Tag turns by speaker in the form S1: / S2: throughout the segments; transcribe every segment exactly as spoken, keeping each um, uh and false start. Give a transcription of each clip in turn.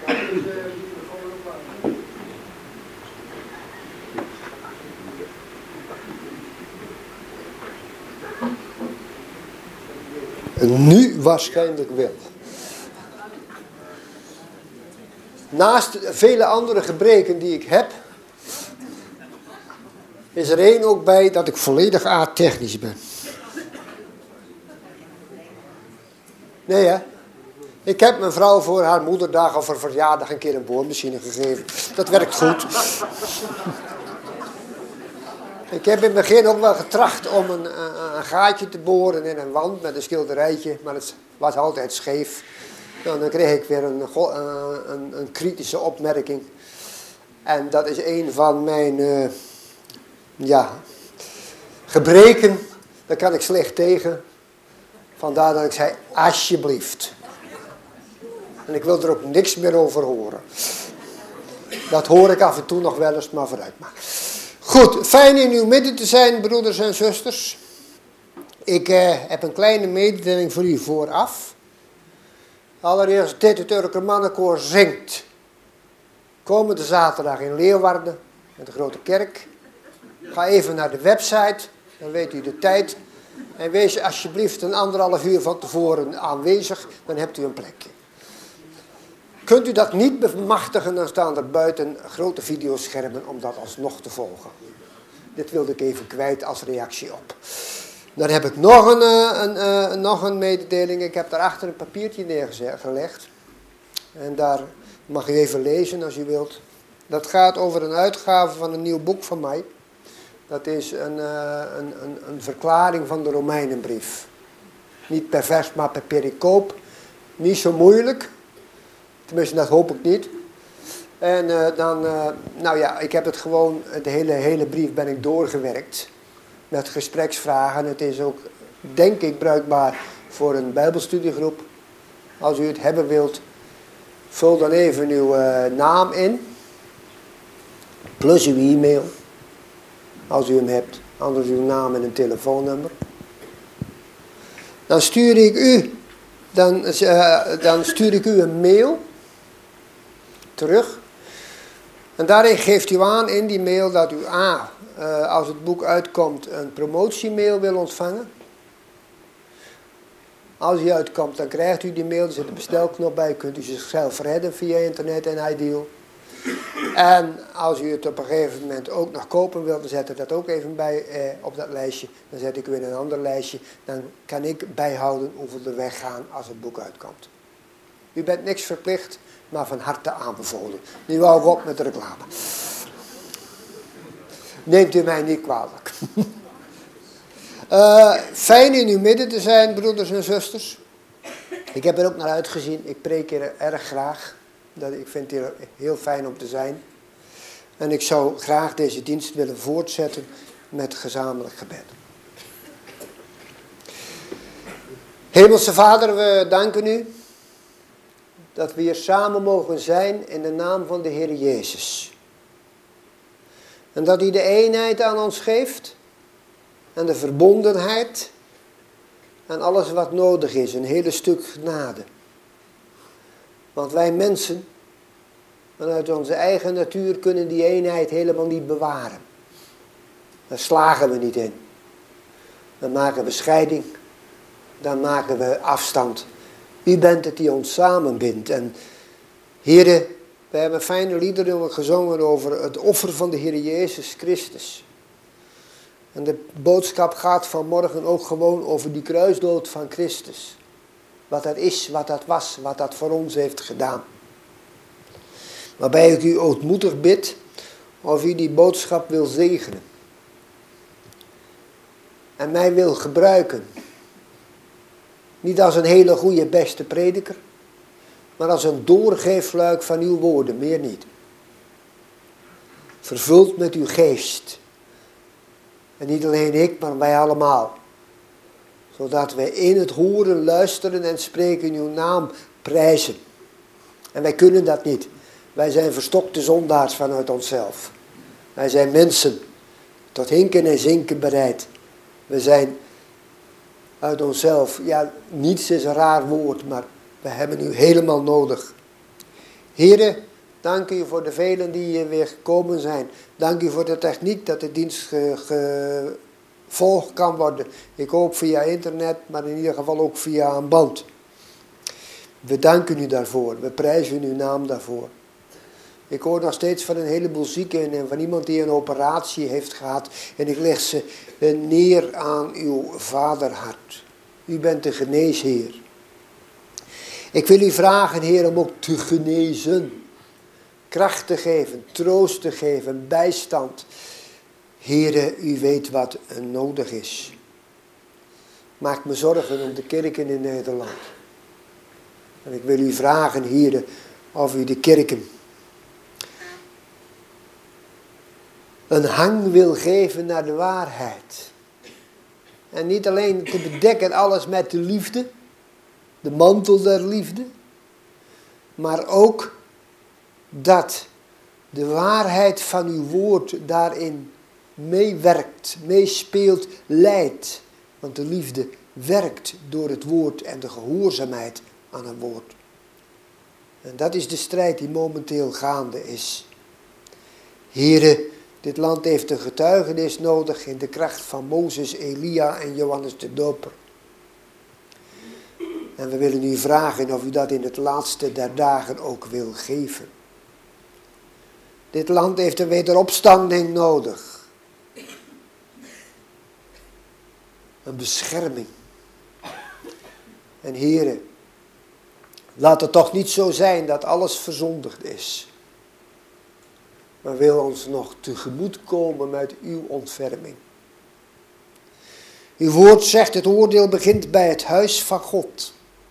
S1: Nu waarschijnlijk wel. Naast vele andere gebreken die ik heb, is er één ook bij dat ik volledig aardtechnisch ben. Nee hè? Ik heb mijn vrouw voor haar moederdag of haar verjaardag een keer een boormachine gegeven. Dat werkt goed. Ik heb in het begin ook wel getracht om een, een, een gaatje te boren in een wand met een schilderijtje, maar het was altijd scheef. En dan kreeg ik weer een, een, een kritische opmerking. En dat is een van mijn uh, ja, gebreken. Daar kan ik slecht tegen. Vandaar dat ik zei, alsjeblieft. En ik wil er ook niks meer over horen. Dat hoor ik af en toe nog wel eens, maar vooruit maar. Goed, fijn in uw midden te zijn, broeders en zusters. Ik uh, heb een kleine mededeling voor u vooraf. Allereerst, dit het Urker Mannenkoor zingt. Komende zaterdag in Leeuwarden, met de Grote Kerk. Ga even naar de website, dan weet u de tijd. En wees alsjeblieft een anderhalf uur van tevoren aanwezig, dan hebt u een plekje. Kunt u dat niet bemachtigen, dan staan er buiten grote videoschermen om dat alsnog te volgen. Dit wilde ik even kwijt als reactie op. Dan heb ik nog een, een, een, een, nog een mededeling. Ik heb daarachter een papiertje neergelegd. En daar mag u even lezen als u wilt. Dat gaat over een uitgave van een nieuw boek van mij. Dat is een, een, een, een verklaring van de Romeinenbrief. Niet per vers, maar per pericoop. Niet zo moeilijk. Tenminste, dat hoop ik niet. En uh, dan, uh, nou ja, ik heb het gewoon, de hele, hele brief ben ik doorgewerkt. Met gespreksvragen. Het is ook, denk ik, bruikbaar voor een bijbelstudiegroep. Als u het hebben wilt, vul dan even uw uh, naam in. Plus uw e-mail. Als u hem hebt. Anders uw naam en een telefoonnummer. Dan stuur ik u, dan, uh, dan stuur ik u een mail. Terug. En daarin geeft u aan in die mail dat u A, uh, als het boek uitkomt, een promotiemail wil ontvangen. Als die uitkomt, dan krijgt u die mail, er zit een bestelknop bij, kunt u zichzelf redden via internet en Ideal. En als u het op een gegeven moment ook nog kopen wilt, dan zet er dat ook even bij eh, op dat lijstje. Dan zet ik u in een ander lijstje. Dan kan ik bijhouden hoeveel er weggaan als het boek uitkomt. U bent niks verplicht, maar van harte aanbevolen. Nu hou ik op met de reclame. Neemt u mij niet kwalijk. uh, fijn in uw midden te zijn, broeders en zusters. Ik heb er ook naar uitgezien. Ik preek hier erg graag. Dat, ik vind het hier heel fijn om te zijn. En ik zou graag deze dienst willen voortzetten met gezamenlijk gebed. Hemelse Vader, we danken u dat we hier samen mogen zijn in de naam van de Heer Jezus. En dat u de eenheid aan ons geeft en de verbondenheid en alles wat nodig is, een hele stuk genade. Want wij mensen, vanuit onze eigen natuur, kunnen die eenheid helemaal niet bewaren. Daar slagen we niet in. Dan maken we scheiding. Dan maken we afstand. U bent het die ons samenbindt. En heren, we hebben fijne liederen gezongen over het offer van de Heer Jezus Christus. En de boodschap gaat vanmorgen ook gewoon over die kruisdood van Christus. Wat dat is, wat dat was, wat dat voor ons heeft gedaan. Waarbij ik u ootmoedig bid of u die boodschap wil zegenen. En mij wil gebruiken. Niet als een hele goede beste prediker, maar als een doorgeefluik van uw woorden, meer niet. Vervuld met uw geest. En niet alleen ik, maar wij allemaal. Zodat wij in het horen, luisteren en spreken in uw naam prijzen. En wij kunnen dat niet. Wij zijn verstokte zondaars vanuit onszelf. Wij zijn mensen tot hinken en zinken bereid. We zijn uit onszelf, ja, niets is een raar woord, maar we hebben u helemaal nodig. Heren, dank u voor de velen die weer gekomen zijn. Dank u voor de techniek dat de dienst gevolgd kan worden. Ik hoop via internet, maar in ieder geval ook via een band. We danken u daarvoor. We prijzen uw naam daarvoor. Ik hoor nog steeds van een heleboel zieken en van iemand die een operatie heeft gehad. En ik leg ze neer aan uw vaderhart. U bent de geneesheer. Ik wil u vragen, Heer, om ook te genezen. Kracht te geven, troost te geven, bijstand. Heere, u weet wat nodig is. Maak me zorgen om de kerken in Nederland. En ik wil u vragen, Heere, of u de kerken een hang wil geven naar de waarheid. En niet alleen te bedekken alles met de liefde, de mantel der liefde, maar ook dat de waarheid van uw woord daarin meewerkt, meespeelt, leidt. Want de liefde werkt door het woord en de gehoorzaamheid aan het woord. En dat is de strijd die momenteel gaande is. Here, dit land heeft een getuigenis nodig in de kracht van Mozes, Elia en Johannes de Doper. En we willen u vragen of u dat in het laatste der dagen ook wil geven. Dit land heeft een wederopstanding nodig. Een bescherming. En Heere, laat het toch niet zo zijn dat alles verzondigd is. Maar wil ons nog tegemoet komen met uw ontferming. Uw woord zegt, het oordeel begint bij het huis van God.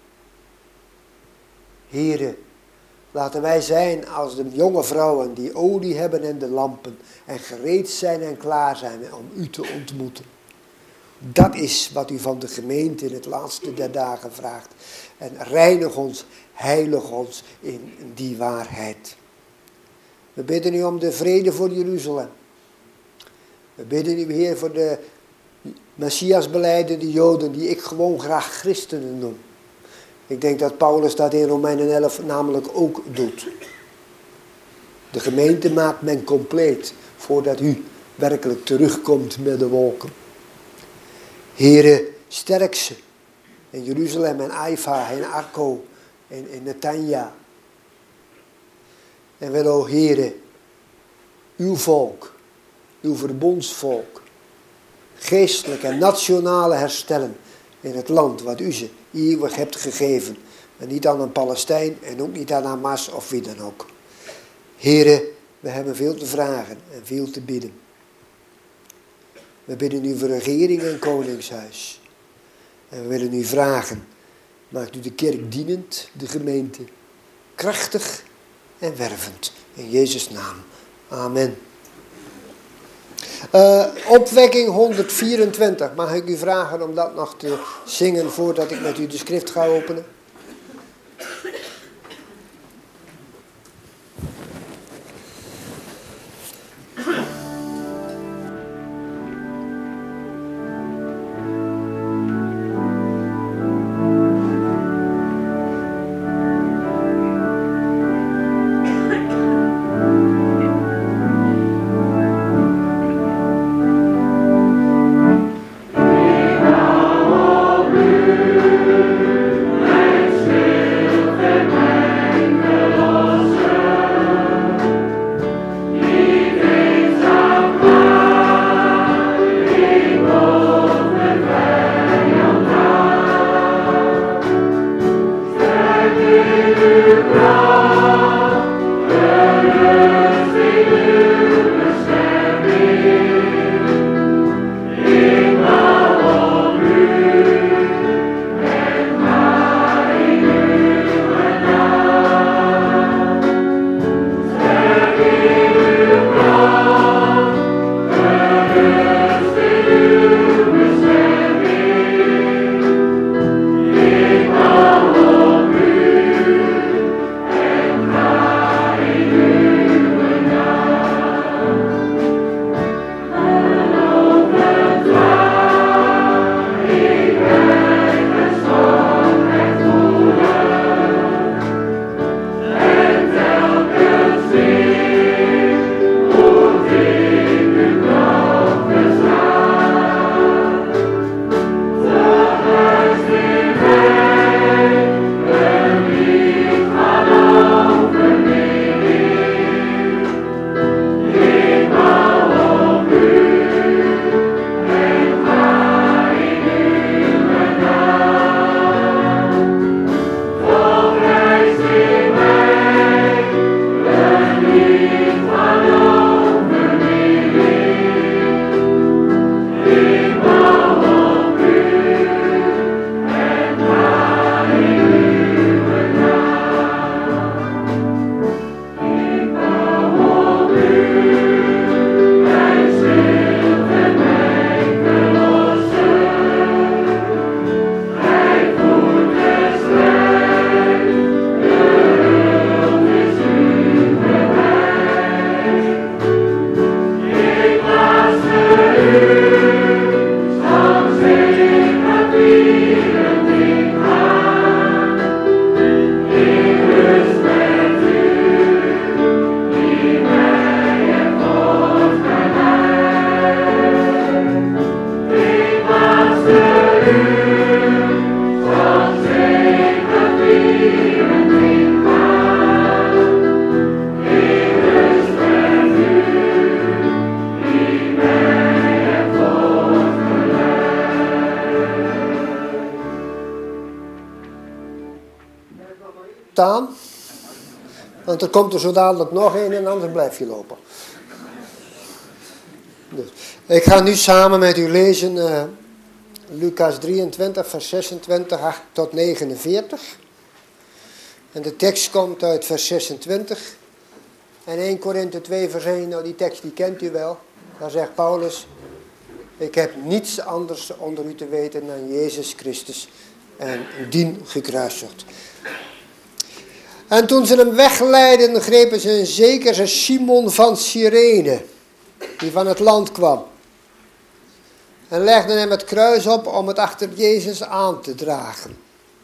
S1: Heere, laten wij zijn als de jonge vrouwen die olie hebben en de lampen. En gereed zijn en klaar zijn om u te ontmoeten. Dat is wat u van de gemeente in het laatste der dagen vraagt. En reinig ons, heilig ons in die waarheid. We bidden u om de vrede voor Jeruzalem. We bidden u, Heer, voor de Messiasbelijdende Joden, die ik gewoon graag christenen noem. Ik denk dat Paulus dat in Romeinen elf namelijk ook doet. De gemeente maakt men compleet voordat u werkelijk terugkomt met de wolken. Heere, sterk ze in Jeruzalem en Aifa en Akko en, en Netanja. En wil, o Heere, uw volk, uw verbondsvolk, geestelijk en nationale herstellen in het land wat u ze eeuwig hebt gegeven. En niet aan een Palestijn en ook niet aan Hamas of wie dan ook. Heere, we hebben veel te vragen en veel te bidden. We bidden u voor regering en koningshuis. En we willen u vragen, maakt u de kerk dienend, de gemeente, krachtig en wervend. In Jezus' naam. Amen. Uh, opwekking honderdvierentwintig. Mag ik u vragen om dat nog te zingen voordat ik met u de schrift ga openen?
S2: Hey!
S1: staan. Want er komt er zo dadelijk nog een en anders blijf je lopen. Dus, ik ga nu samen met u lezen uh, Lucas drieëntwintig vers zesentwintig tot negenenveertig. En de tekst komt uit vers zesentwintig. En eerste Korinthe twee vers één, nou die tekst die kent u wel. Daar zegt Paulus: ik heb niets anders onder u te weten dan Jezus Christus en dien gekruisigd. En toen ze hem wegleidden, grepen ze een zekere Simon van Cyrene, die van het land kwam. En legden hem het kruis op om het achter Jezus aan te dragen.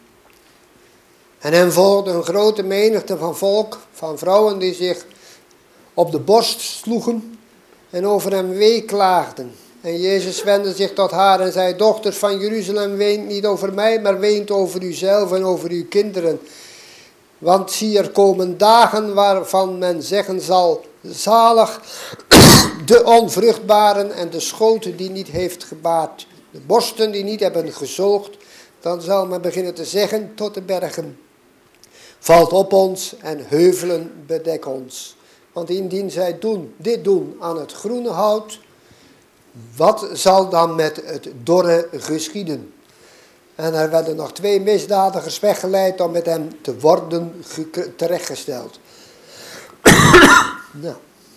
S1: En hem volgde een grote menigte van volk, van vrouwen die zich op de borst sloegen en over hem weeklaagden. En Jezus wendde zich tot haar en zei: dochters van Jeruzalem, weent niet over mij, maar weent over uzelf en over uw kinderen. Want zie, er komen dagen waarvan men zeggen zal: zalig de onvruchtbaren en de schoot die niet heeft gebaard, de borsten die niet hebben gezoogd. Dan zal men beginnen te zeggen tot de bergen: valt op ons en heuvelen bedek ons. Want indien zij doen, dit doen aan het groene hout, wat zal dan met het dorre geschieden? En er werden nog twee misdadigers weggeleid om met hem te worden terechtgesteld. Nou.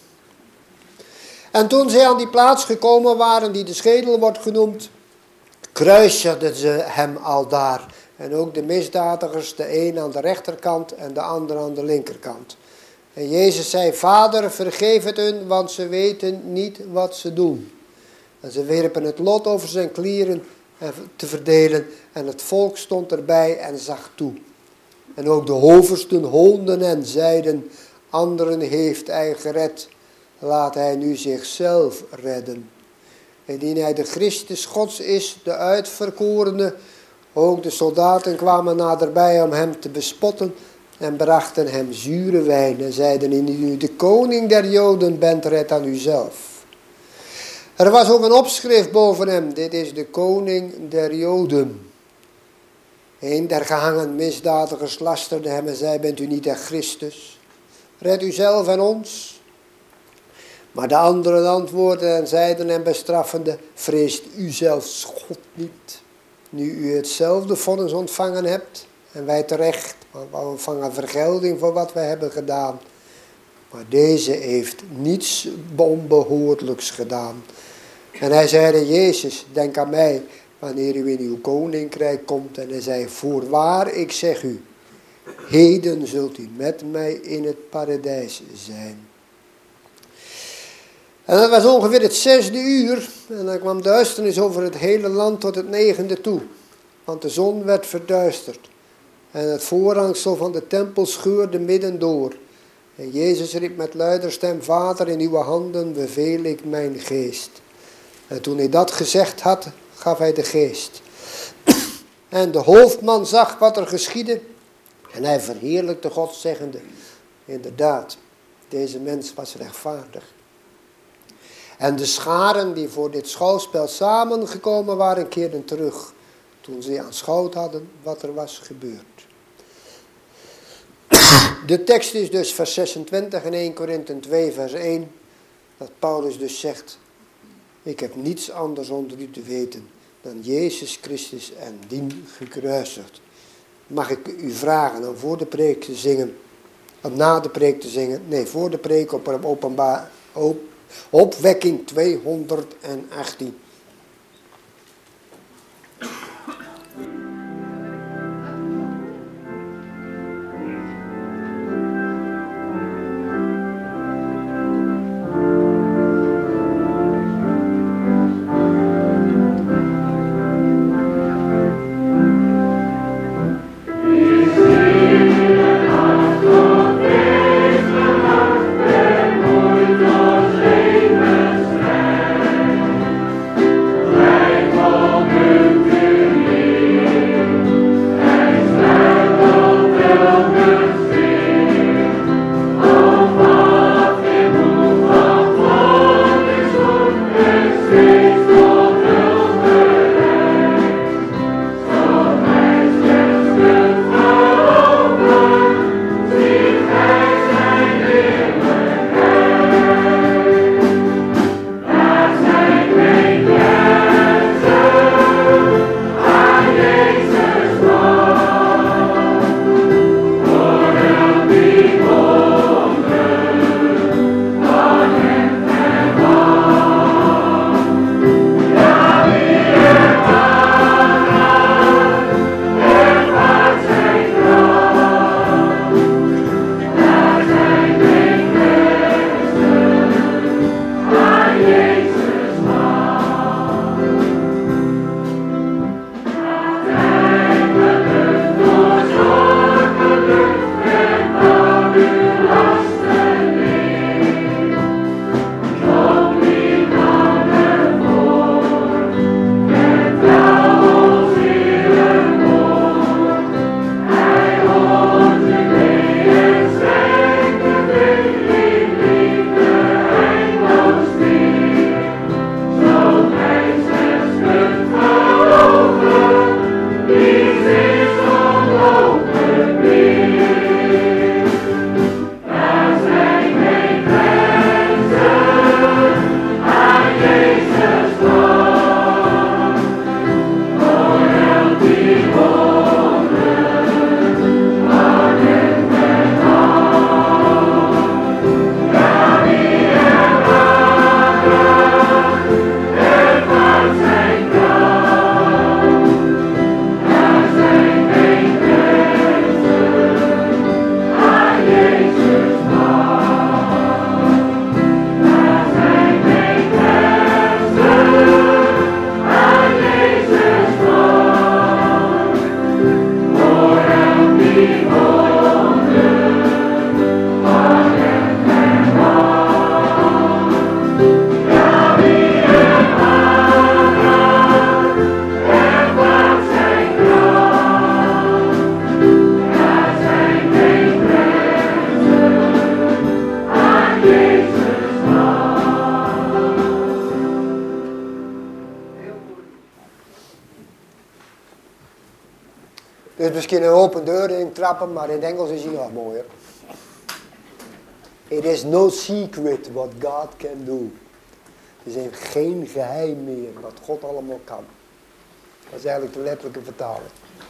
S1: En toen zij aan die plaats gekomen waren die de schedel wordt genoemd, kruisigden ze hem aldaar. En ook de misdadigers, de een aan de rechterkant en de ander aan de linkerkant. En Jezus zei: Vader, vergeef het hun, want ze weten niet wat ze doen. En ze werpen het lot over zijn klieren te verdelen. En het volk stond erbij en zag toe. En ook de hoofdsten hoonden en zeiden: anderen heeft hij gered, laat hij nu zichzelf redden. Indien hij de Christus Gods is, de uitverkorene. Ook de soldaten kwamen naderbij om hem te bespotten en brachten hem zure wijn en zeiden: indien u de koning der Joden bent, red aan uzelf. Er was ook een opschrift boven hem: dit is de koning der Joden. Een der gehangen misdadigers lasterde hem en zei: bent u niet de Christus? Red uzelf en ons. Maar de anderen antwoordden en zeiden hem bestraffende: vreest u zelfs God niet, nu u hetzelfde vonnis ontvangen hebt en wij terecht, want we ontvangen vergelding voor wat wij hebben gedaan. Maar deze heeft niets onbehoorlijks gedaan. En hij zeide: Jezus, denk aan mij wanneer u in uw koninkrijk komt. En hij zei: voorwaar, ik zeg u, heden zult u met mij in het paradijs zijn. En dat was ongeveer het zesde uur. En dan kwam duisternis over het hele land tot het negende toe. Want de zon werd verduisterd. En het voorhangsel van de tempel scheurde midden door. En Jezus riep met luider stem: Vader, in uw handen beveel ik mijn geest. En toen hij dat gezegd had, gaf hij de geest. En de hoofdman zag wat er geschiedde. En hij verheerlijkte God, zeggende: inderdaad, deze mens was rechtvaardig. En de scharen die voor dit schouwspel samengekomen waren, keerden terug, toen ze aanschouwd hadden wat er was gebeurd. De tekst is dus vers zesentwintig in eerste Korinthe twee vers één. Dat Paulus dus zegt: ik heb niets anders onder u te weten dan Jezus Christus en dien gekruisigd. Mag ik u vragen om voor de preek te zingen, om na de preek te zingen, nee, voor de preek op openbaar, op, opwekking tweehonderdachttien. Dus misschien een open deur in trappen, maar in het Engels is hij nog mooier. It is no secret what God can do. Het is geen geheim meer wat God allemaal kan. Dat is eigenlijk de letterlijke vertaling.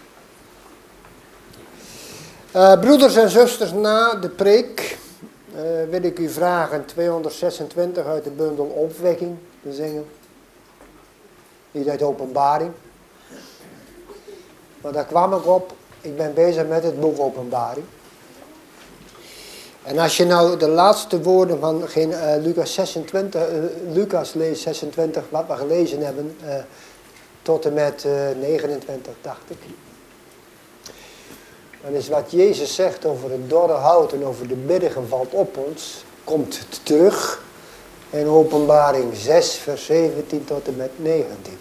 S1: Uh, broeders en zusters, na de preek uh, wil ik u vragen tweehonderdzesentwintig uit de bundel Opwekking te zingen. Niet uit Openbaring. Maar daar kwam ik op. Ik ben bezig met het boek Openbaring. En als je nou de laatste woorden van geen, uh, Lucas zesentwintig, uh, Lucas leest zesentwintig, wat we gelezen hebben, uh, tot en met uh, negenentwintig, dacht ik. Dan is wat Jezus zegt over het dorre hout en over de bergen valt op ons, komt terug in Openbaring zes, vers zeventien tot en met negentien.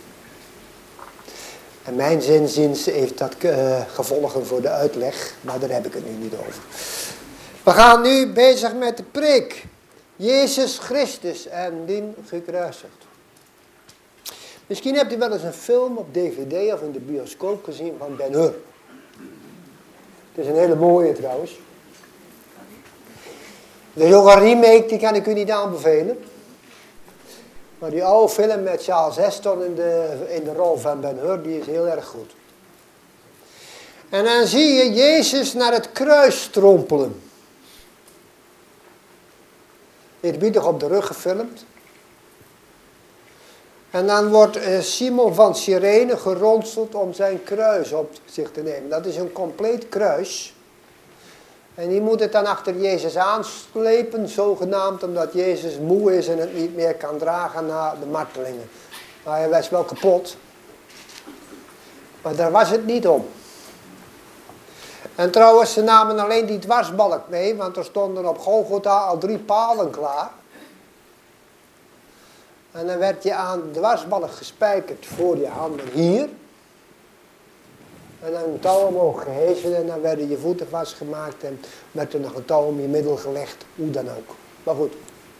S1: En mijn zinziens heeft dat uh, gevolgen voor de uitleg, maar daar heb ik het nu niet over. We gaan nu bezig met de preek. Jezus Christus en dien gekruisigd. Misschien hebt u wel eens een film op D V D of in de bioscoop gezien van Ben-Hur. Het is een hele mooie trouwens. Er is ook een remake, die kan ik u niet aanbevelen. Maar die oude film met Charles Heston in de, in de rol van Ben-Hur, die is heel erg goed. En dan zie je Jezus naar het kruis strompelen. Eerbiedig op de rug gefilmd. En dan wordt Simon van Cyrene geronseld om zijn kruis op zich te nemen. Dat is een compleet kruis. En die moet het dan achter Jezus aanslepen, zogenaamd omdat Jezus moe is en het niet meer kan dragen na de martelingen. Maar hij was wel kapot. Maar daar was het niet om. En trouwens, ze namen alleen die dwarsbalk mee, want er stonden op Golgotha al drie palen klaar. En dan werd je aan de dwarsbalk gespijkerd voor je handen hier. En dan een touw omhoog gehesen en dan werden je voeten vastgemaakt en werd er nog een touw om je middel gelegd, hoe dan ook. Maar goed.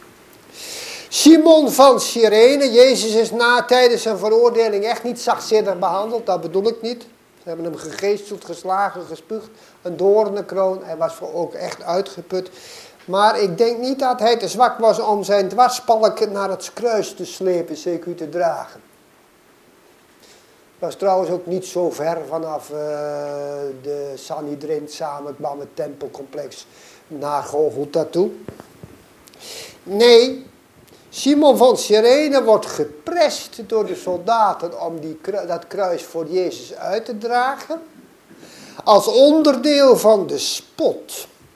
S1: Simon van Cyrene, Jezus is na tijdens zijn veroordeling echt niet zachtzinnig behandeld, dat bedoel ik niet. Ze hebben hem gegeesteld, geslagen, gespuugd, een doornenkroon. Hij was ook echt uitgeput. Maar ik denk niet dat hij te zwak was om zijn dwarspalk naar het kruis te slepen, zeker te dragen. Dat was trouwens ook niet zo ver vanaf uh, de Sanhedrin samenkwam, het tempelcomplex, naar Golgotha toe. Nee, Simon van Cyrene wordt geprest door de soldaten om die, dat kruis voor Jezus uit te dragen. Als onderdeel van de spot.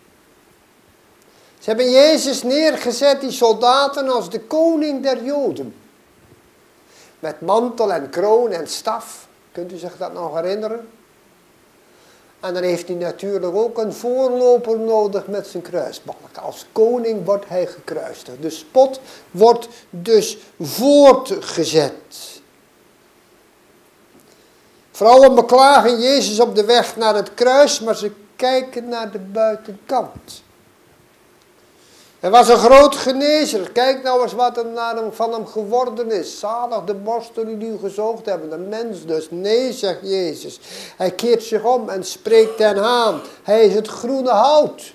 S1: Ze hebben Jezus neergezet, die soldaten, als de koning der Joden. Met mantel en kroon en staf. Kunt u zich dat nog herinneren? En dan heeft hij natuurlijk ook een voorloper nodig met zijn kruisbalk. Als koning wordt hij gekruisigd. De spot wordt dus voortgezet. Vrouwen beklagen Jezus op de weg naar het kruis, maar ze kijken naar de buitenkant. Hij was een groot genezer. Kijk nou eens wat er naar hem, van hem geworden is. Zalig de borsten die u gezoogd hebben. Een mens dus. Nee, zegt Jezus. Hij keert zich om en spreekt hen aan. Hij is het groene hout.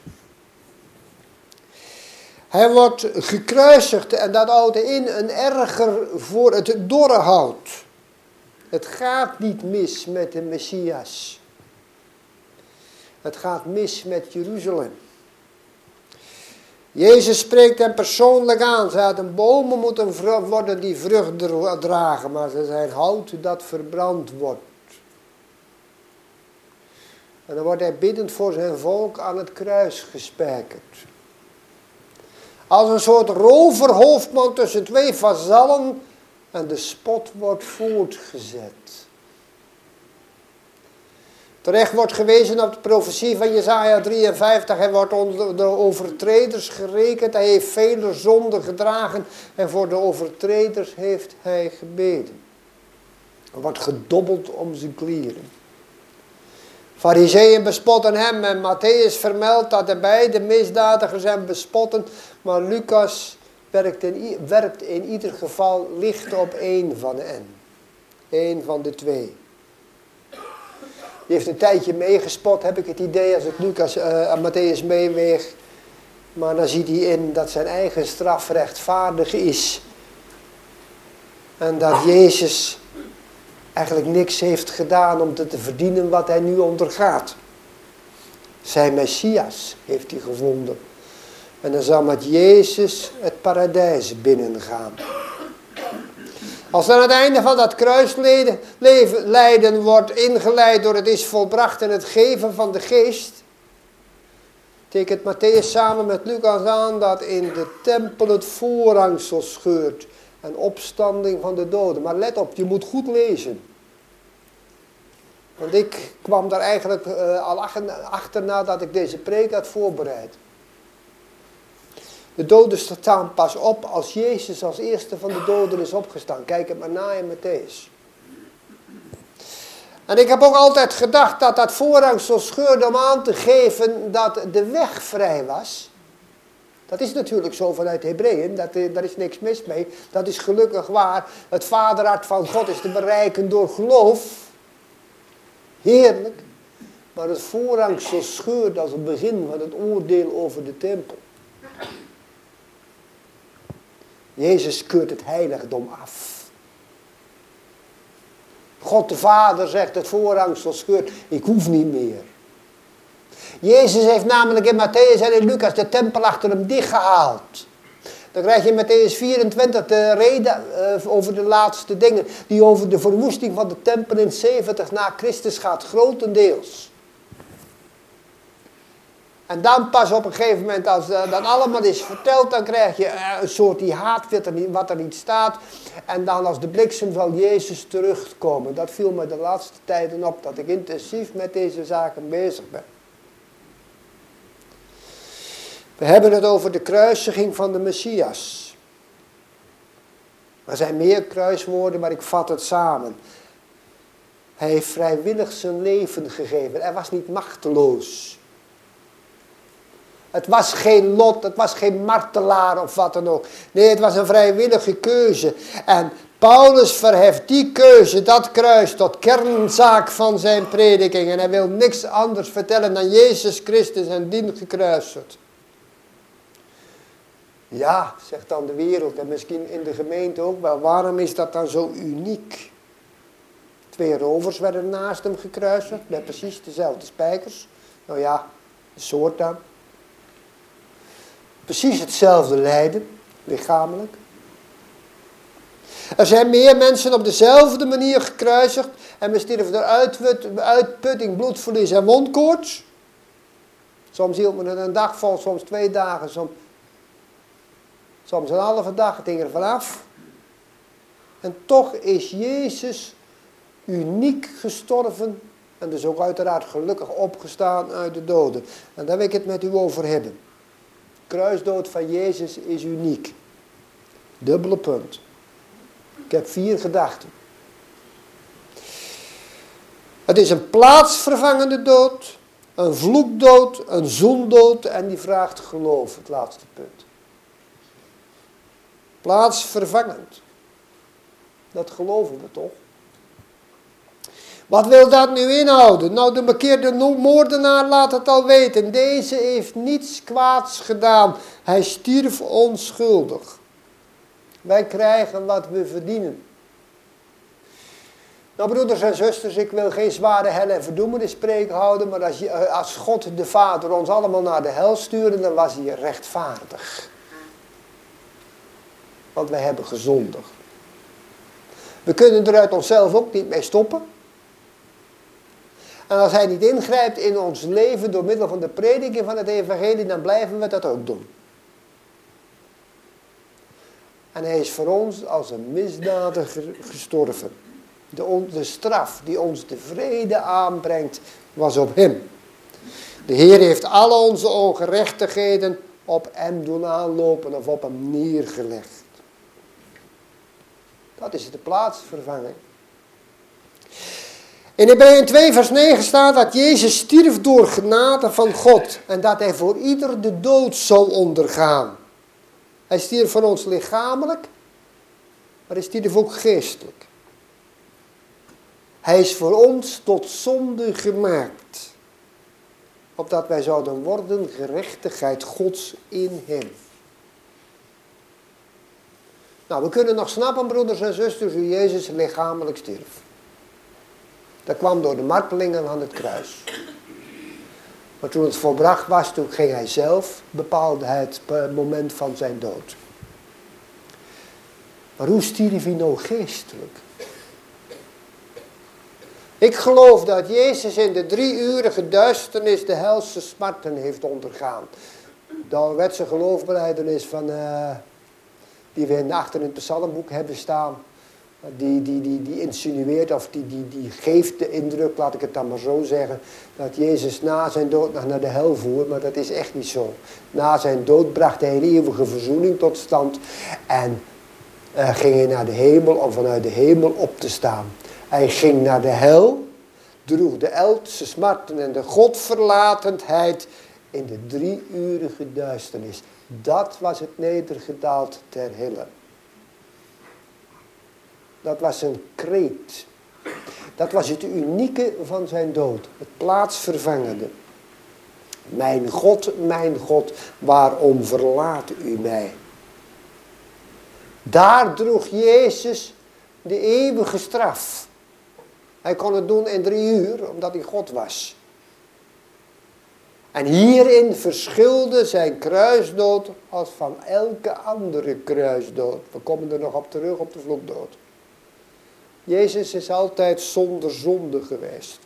S1: Hij wordt gekruisigd en dat houdt in een erger voor het dorre hout. Het gaat niet mis met de Messias. Het gaat mis met Jeruzalem. Jezus spreekt hem persoonlijk aan. Ze hadden bomen moeten worden die vrucht dragen, maar ze zijn hout dat verbrand wordt. En dan wordt hij biddend voor zijn volk aan het kruis gespijkerd. Als een soort roverhoofdman tussen twee vazallen en de spot wordt voortgezet. Terecht wordt gewezen op de profetie van Jesaja drieënvijftig. Hij wordt onder de overtreders gerekend. Hij heeft vele zonden gedragen. En voor de overtreders heeft hij gebeden. Er wordt gedobbeld om zijn klieren. Farizeeën bespotten hem. En Matthäus vermeldt dat de beide misdadigers hem bespotten. Maar Lucas werkt in, werpt in ieder geval licht op één van hen. Eén van de twee. Die heeft een tijdje meegespot, heb ik het idee, als ik Lucas uh, aan Matthäus meeweeg. Maar dan ziet hij in dat zijn eigen straf rechtvaardig is. En dat Jezus eigenlijk niks heeft gedaan om te, te verdienen wat hij nu ondergaat. Zijn Messias heeft hij gevonden. En dan zal met Jezus het paradijs binnengaan. Als dan aan het einde van dat kruislijden wordt ingeleid door het is volbracht en het geven van de geest, tekent Matthäus samen met Lucas aan dat in de tempel het voorhangsel scheurt en opstanding van de doden. Maar let op, je moet goed lezen. Want ik kwam daar eigenlijk uh, al achter nadat ik deze preek had voorbereid. De doden staan pas op als Jezus als eerste van de doden is opgestaan. Kijk het maar na in Matthäus. En ik heb ook altijd gedacht dat dat voorhangsel scheurde om aan te geven dat de weg vrij was. Dat is natuurlijk zo vanuit Hebreeën, dat, daar is niks mis mee. Dat is gelukkig waar. Het vaderhart van God is te bereiken door geloof. Heerlijk. Maar het voorhangsel scheurt als het begin van het oordeel over de tempel. Jezus keurt het heiligdom af. God de Vader zegt het voorhangsel scheurt, ik hoef niet meer. Jezus heeft namelijk in Matthäus en in Lucas de tempel achter hem dichtgehaald. Dan krijg je in Matthäus vierentwintig de reden uh, over de laatste dingen. Die over de verwoesting van de tempel in zeventig na Christus gaat, grotendeels. En dan pas op een gegeven moment, als uh, dat allemaal is verteld, dan krijg je uh, een soort die haat wat er, niet, wat er niet staat. En dan als de bliksem zal Jezus terugkomen. Dat viel me de laatste tijden op, dat ik intensief met deze zaken bezig ben. We hebben het over de kruisiging van de Messias. Er zijn meer kruiswoorden, maar ik vat het samen. Hij heeft vrijwillig zijn leven gegeven. Hij was niet machteloos. Het was geen lot, het was geen martelaar of wat dan ook. Nee, het was een vrijwillige keuze. En Paulus verheft die keuze, dat kruis, tot kernzaak van zijn prediking. En hij wil niks anders vertellen dan Jezus Christus en dien gekruisigd. Ja, zegt dan de wereld en misschien in de gemeente ook wel. Waarom is dat dan zo uniek? Twee rovers werden naast hem gekruisigd met precies dezelfde spijkers. Nou ja, een soort dan. Precies hetzelfde lijden, lichamelijk. Er zijn meer mensen op dezelfde manier gekruisigd en we stierven door uitputting, bloedverlies en wondkoorts. Soms hield men het een dag vol, soms twee dagen, soms, soms een halve dag, het hing er vanaf. En toch is Jezus uniek gestorven en dus ook uiteraard gelukkig opgestaan uit de doden. En daar wil ik het met u over hebben. De kruisdood van Jezus is uniek. Dubbele punt. Ik heb vier gedachten. Het is een plaatsvervangende dood, een vloekdood, een zondood en die vraagt geloof, het laatste punt. Plaatsvervangend. Dat geloven we toch? Wat wil dat nu inhouden? Nou, de bekeerde moordenaar laat het al weten. Deze heeft niets kwaads gedaan. Hij stierf onschuldig. Wij krijgen wat we verdienen. Nou, broeders en zusters, ik wil geen zware hel- en verdoemenispreek houden, maar als, je, als God de Vader ons allemaal naar de hel stuurde, dan was hij rechtvaardig. Want wij hebben gezondigd. We kunnen er uit onszelf ook niet mee stoppen. En als hij niet ingrijpt in ons leven door middel van de prediking van het evangelie, dan blijven we dat ook doen. En hij is voor ons als een misdadiger gestorven. De, de straf die ons de vrede aanbrengt, was op hem. De Heer heeft alle onze ongerechtigheden op hem doen aanlopen of op hem neergelegd. Dat is de plaatsvervanging. In Hebreeën twee vers negen staat dat Jezus stierf door genade van God. En dat hij voor ieder de dood zou ondergaan. Hij stierf voor ons lichamelijk, maar hij stierf ook geestelijk. Hij is voor ons tot zonde gemaakt. Opdat wij zouden worden gerechtigheid Gods in hem. Nou, we kunnen nog snappen, broeders en zusters, hoe Jezus lichamelijk stierf. Dat kwam door de martelingen aan het kruis. Maar toen het volbracht was, toen ging hij zelf, bepaalde hij het moment van zijn dood. Maar hoe stierf hij nou geestelijk? Ik geloof dat Jezus in de drieurige duisternis de helse smarten heeft ondergaan. De ouderwetse geloofbelijdenis van, uh, die we achter in het psalmboek hebben staan. Die, die, die, die insinueert of die, die, die geeft de indruk, laat ik het dan maar zo zeggen, dat Jezus na zijn dood nog naar de hel voer, maar dat is echt niet zo. Na zijn dood bracht hij een eeuwige verzoening tot stand en uh, ging hij naar de hemel om vanuit de hemel op te staan. Hij ging naar de hel, droeg de eldste smarten en de godverlatendheid in de drieurige duisternis. Dat was het nedergedaald ter helle. Dat was een kreet. Dat was het unieke van zijn dood. Het plaatsvervangende. Mijn God, mijn God, waarom verlaat u mij? Daar droeg Jezus de eeuwige straf. Hij kon het doen in drie uur, omdat hij God was. En hierin verschilde zijn kruisdood als van elke andere kruisdood. We komen er nog op terug op de vloekdood. Jezus is altijd zonder zonde geweest.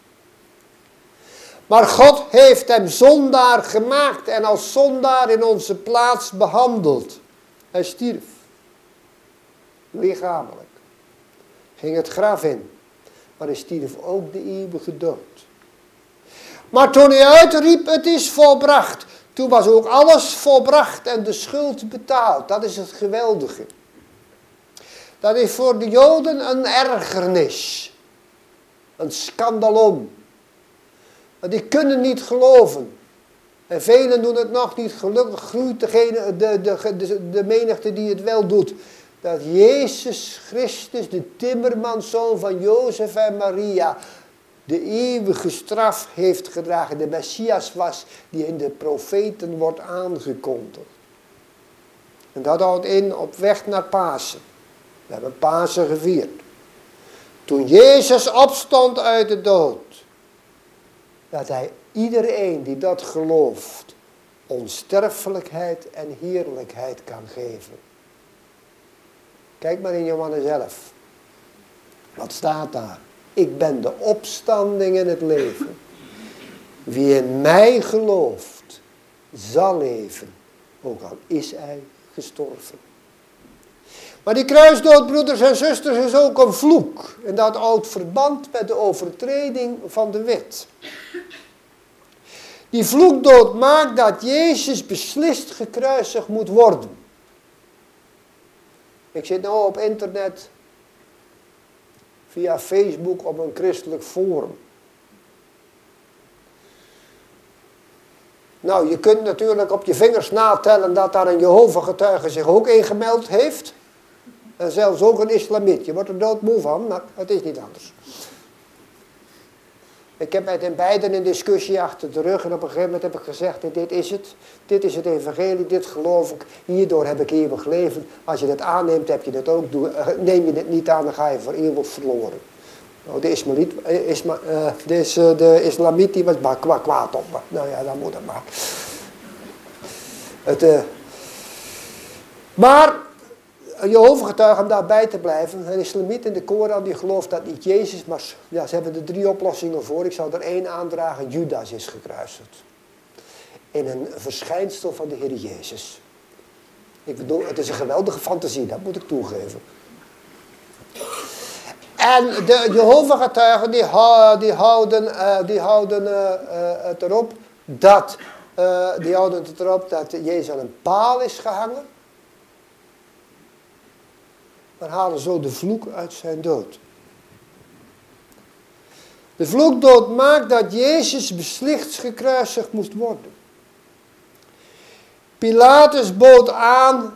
S1: Maar God heeft hem zondaar gemaakt en als zondaar in onze plaats behandeld. Hij stierf. Lichamelijk. Ging het graf in. Maar hij stierf ook de eeuwige dood. Maar toen hij uitriep, het is volbracht. Toen was ook alles volbracht en de schuld betaald. Dat is het geweldige. Dat is voor de Joden een ergernis. Een scandalon. Want die kunnen niet geloven. En velen doen het nog niet. Gelukkig groeit degene, de, de, de, de menigte die het wel doet. Dat Jezus Christus, de timmermanszoon van Jozef en Maria, de eeuwige straf heeft gedragen. De Messias was die in de profeten wordt aangekondigd. En dat houdt in op weg naar Pasen. We hebben Pasen gevierd. Toen Jezus opstond uit de dood. Dat hij iedereen die dat gelooft onsterfelijkheid en heerlijkheid kan geven. Kijk maar in Johannes elf. Wat staat daar? Ik ben de opstanding en het leven. Wie in mij gelooft, zal leven. Ook al is hij gestorven. Maar die kruisdood, broeders en zusters, is ook een vloek. En dat houdt verband met de overtreding van de wet. Die vloekdood maakt dat Jezus beslist gekruisigd moet worden. Ik zit nu op internet, via Facebook, op een christelijk forum. Nou, je kunt natuurlijk op je vingers natellen dat daar een Jehovah-getuige zich ook ingemeld heeft. En zelfs ook een islamiet. Je wordt er doodmoe van, maar het is niet anders. Ik heb met hen beiden een discussie achter de rug. En op een gegeven moment heb ik gezegd, dit is het. Dit is het evangelie, dit geloof ik. Hierdoor heb ik eeuwig leven. Als je dat aanneemt, heb je dat ook. Neem je het niet aan, dan ga je voor eeuwig verloren. Nou, de, Ismaït, isma, uh, de, is, uh, de islamiet die was maar kwa, kwaad op me. Nou ja, dan moet het maar. Het, uh, maar... Een Jehovah-getuige om daarbij te blijven. Een islamiet in de Koran die gelooft dat niet Jezus, maar ja, ze hebben er drie oplossingen voor. Ik zou er één aandragen. Judas is gekruisigd. In een verschijnsel van de Heer Jezus. Ik bedoel, het is een geweldige fantasie, dat moet ik toegeven. En de Jehovah-getuigen die, die houden, uh, die houden uh, uh, het erop dat, uh, die houden het erop dat Jezus aan een paal is gehangen. Maar halen zo de vloek uit zijn dood. De vloekdood maakt dat Jezus beslist gekruisigd moest worden. Pilatus bood aan,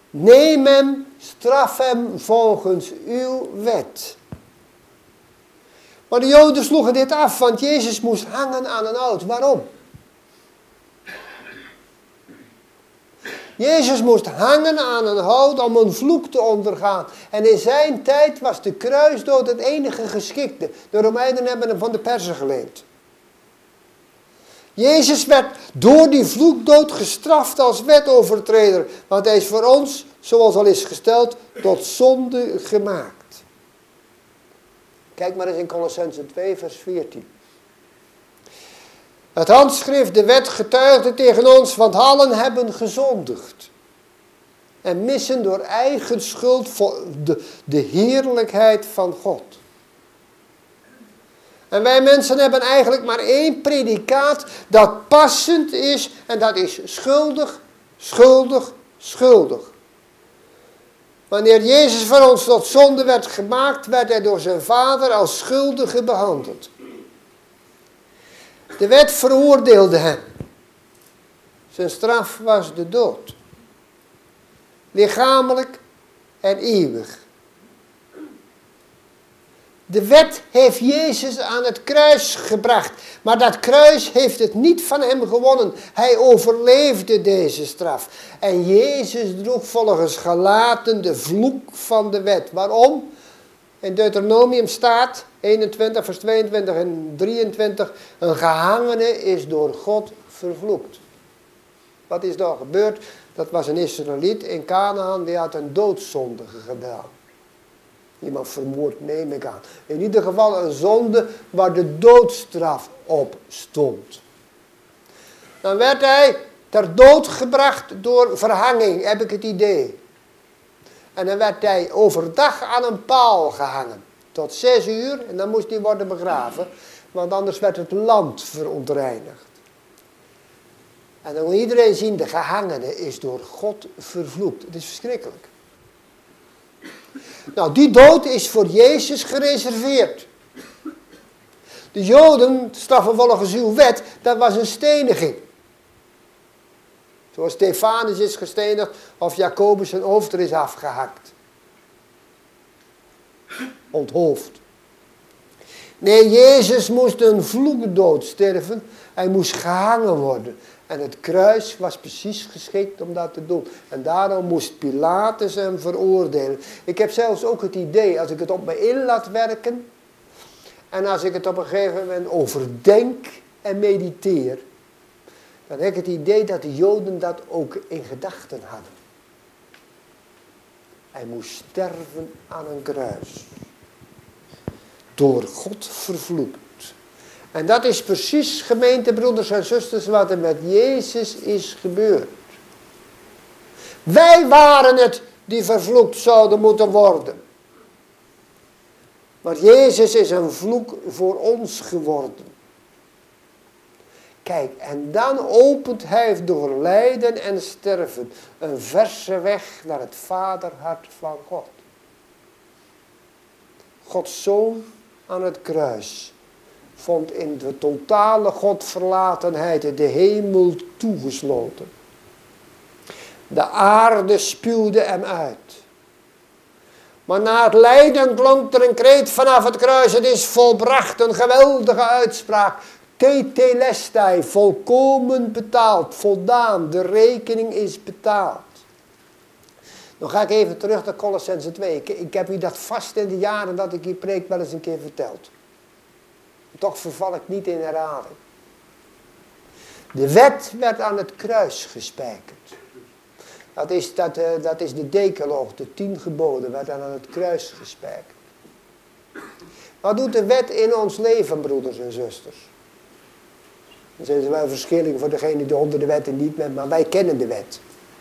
S1: neem hem, straf hem volgens uw wet. Maar de Joden sloegen dit af, want Jezus moest hangen aan een hout. Waarom? Jezus moest hangen aan een hout om een vloek te ondergaan. En in zijn tijd was de kruisdood het enige geschikte. De Romeinen hebben hem van de Perzen geleend. Jezus werd door die vloekdood gestraft als wetovertreder. Want hij is voor ons, zoals al is gesteld, tot zonde gemaakt. Kijk maar eens in Kolossenzen twee, vers veertien. Het handschrift, de wet, getuigde tegen ons, want allen hebben gezondigd. En missen door eigen schuld de, de heerlijkheid van God. En wij mensen hebben eigenlijk maar één predicaat dat passend is. En dat is schuldig, schuldig, schuldig. Wanneer Jezus voor ons tot zonde werd gemaakt, werd hij door zijn Vader als schuldige behandeld. De wet veroordeelde hem. Zijn straf was de dood. Lichamelijk en eeuwig. De wet heeft Jezus aan het kruis gebracht. Maar dat kruis heeft het niet van hem gewonnen. Hij overleefde deze straf. En Jezus droeg volgens Galaten de vloek van de wet. Waarom? In Deuteronomium staat, eenentwintig vers tweeëntwintig en drieëntwintig, een gehangene is door God vervloekt. Wat is daar gebeurd? Dat was een Israëliet in Kanaan, die had een doodzonde gedaan. Iemand vermoord, neem ik aan. In ieder geval een zonde waar de doodstraf op stond. Dan werd hij ter dood gebracht door verhanging, heb ik het idee. En dan werd hij overdag aan een paal gehangen. Tot zes uur en dan moest hij worden begraven. Want anders werd het land verontreinigd. En dan wil iedereen zien, de gehangene is door God vervloekt. Het is verschrikkelijk. Nou, die dood is voor Jezus gereserveerd. De Joden straffen volgens uw wet, dat was een steniging. Zoals Stefanus is gestenigd of Jacobus zijn hoofd er is afgehakt. Onthoofd. Nee, Jezus moest een vloekdood sterven. Hij moest gehangen worden. En het kruis was precies geschikt om dat te doen. En daarom moest Pilatus hem veroordelen. Ik heb zelfs ook het idee, als ik het op me in laat werken. En als ik het op een gegeven moment overdenk en mediteer. Dan heb ik het idee dat de Joden dat ook in gedachten hadden. Hij moest sterven aan een kruis. Door God vervloekt. En dat is precies, gemeentebroeders en zusters, wat er met Jezus is gebeurd. Wij waren het die vervloekt zouden moeten worden. Maar Jezus is een vloek voor ons geworden. Kijk, en dan opent hij door lijden en sterven een verse weg naar het vaderhart van God. Gods Zoon aan het kruis vond in de totale godverlatenheid de hemel toegesloten. De aarde spuwde hem uit. Maar na het lijden klonk er een kreet vanaf het kruis. Het is volbracht, een geweldige uitspraak. Tetelestai, volkomen betaald, voldaan, de rekening is betaald. Dan ga ik even terug naar Kolossenzen twee. Ik, ik heb u dat vast in de jaren dat ik hier preek wel eens een keer verteld. Toch verval ik niet in herhaling. De wet werd aan het kruis gespijkerd. Dat is, dat, uh, dat is de decaloog, de tien geboden, werd aan het kruis gespijkerd. Wat doet de wet in ons leven, broeders en zusters? Er zijn wel verschillen voor degenen die onder de wet en niet met, maar wij kennen de wet.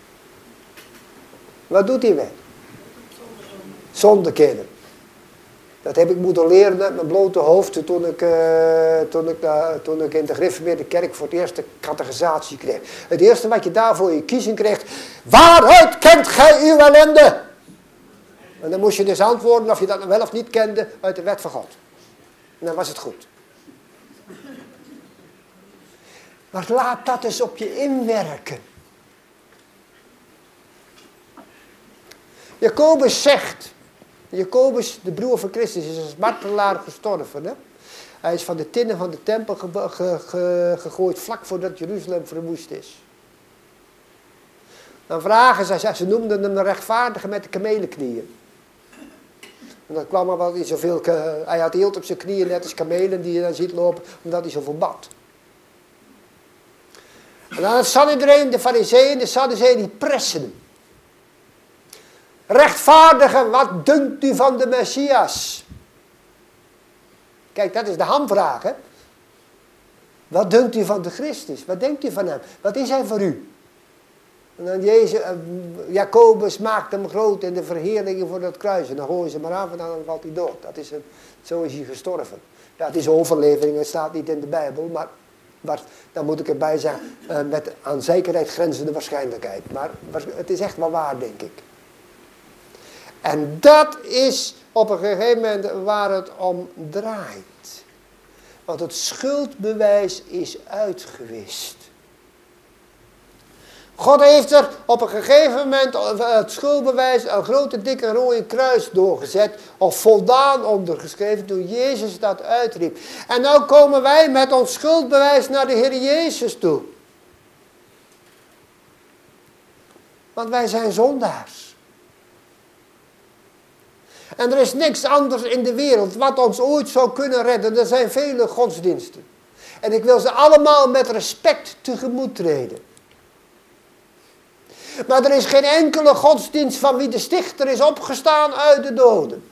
S1: Wat doet die wet? Zonde kennen. Dat heb ik moeten leren met mijn blote hoofd toen ik, uh, toen ik, uh, toen ik in de gereformeerde kerk voor het eerst de catechisatie kreeg. Het eerste wat je daarvoor je kiezen kreeg, waaruit kent gij uw ellende? En dan moest je dus antwoorden of je dat nou wel of niet kende uit de wet van God. En dan was het goed. Maar laat dat eens op je inwerken. Jacobus zegt, Jacobus, de broer van Christus, is als martelaar gestorven. Hè? Hij is van de tinnen van de tempel ge, ge, ge, gegooid vlak voordat Jeruzalem verwoest is. Dan vragen ze, ze noemden hem de rechtvaardige met de kamelenknieën. En dat kwam omdat hij zoveel, hij had hield op zijn knieën net als kamelen die je dan ziet lopen, omdat hij zoveel bad. En dan het Sanhedrin, de Farizeeën, de Sadduceeën, die pressen hem. Rechtvaardige, wat dunkt u van de Messias? Kijk, dat is de hamvraag, hè. Wat dunkt u van de Christus? Wat denkt u van hem? Wat is hij voor u? En dan Jezus, uh, Jacobus maakt hem groot in de verheerlijking voor dat kruis. En dan gooien ze maar af en dan valt hij dood. Dat is een, zo is hij gestorven. Ja, het is een overlevering, het staat niet in de Bijbel. Maar, maar dan moet ik erbij zeggen, uh, met aan zekerheid grenzende waarschijnlijkheid. Maar het is echt wel waar, denk ik. En dat is op een gegeven moment waar het om draait. Want het schuldbewijs is uitgewist. God heeft er op een gegeven moment het schuldbewijs een grote dikke rode kruis doorgezet. Of voldaan ondergeschreven toen Jezus dat uitriep. En nu komen wij met ons schuldbewijs naar de Heer Jezus toe. Want wij zijn zondaars. En er is niks anders in de wereld wat ons ooit zou kunnen redden. Er zijn vele godsdiensten. En ik wil ze allemaal met respect tegemoet treden. Maar er is geen enkele godsdienst van wie de stichter is opgestaan uit de doden.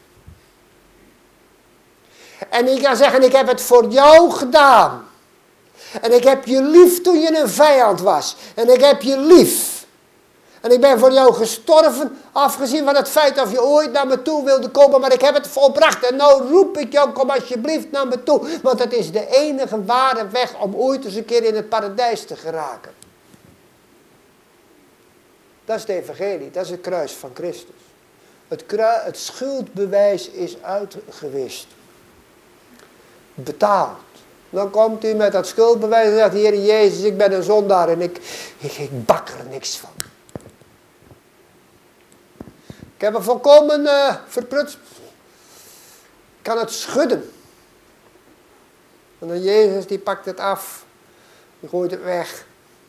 S1: En ik kan zeggen, ik heb het voor jou gedaan. En ik heb je lief toen je een vijand was. En ik heb je lief. En ik ben voor jou gestorven, afgezien van het feit of je ooit naar me toe wilde komen. Maar ik heb het volbracht. En nou roep ik jou, kom alsjeblieft naar me toe. Want het is de enige ware weg om ooit eens een keer in het paradijs te geraken. Dat is het evangelie, dat is het kruis van Christus. Het, kruis, het schuldbewijs is uitgewist. Betaald. Dan komt u met dat schuldbewijs en zegt, Heer Jezus, ik ben een zondaar en ik, ik, ik bak er niks van. Ik heb een volkomen uh, verprutst. Ik kan het schudden. En dan Jezus die pakt het af. Die gooit het weg.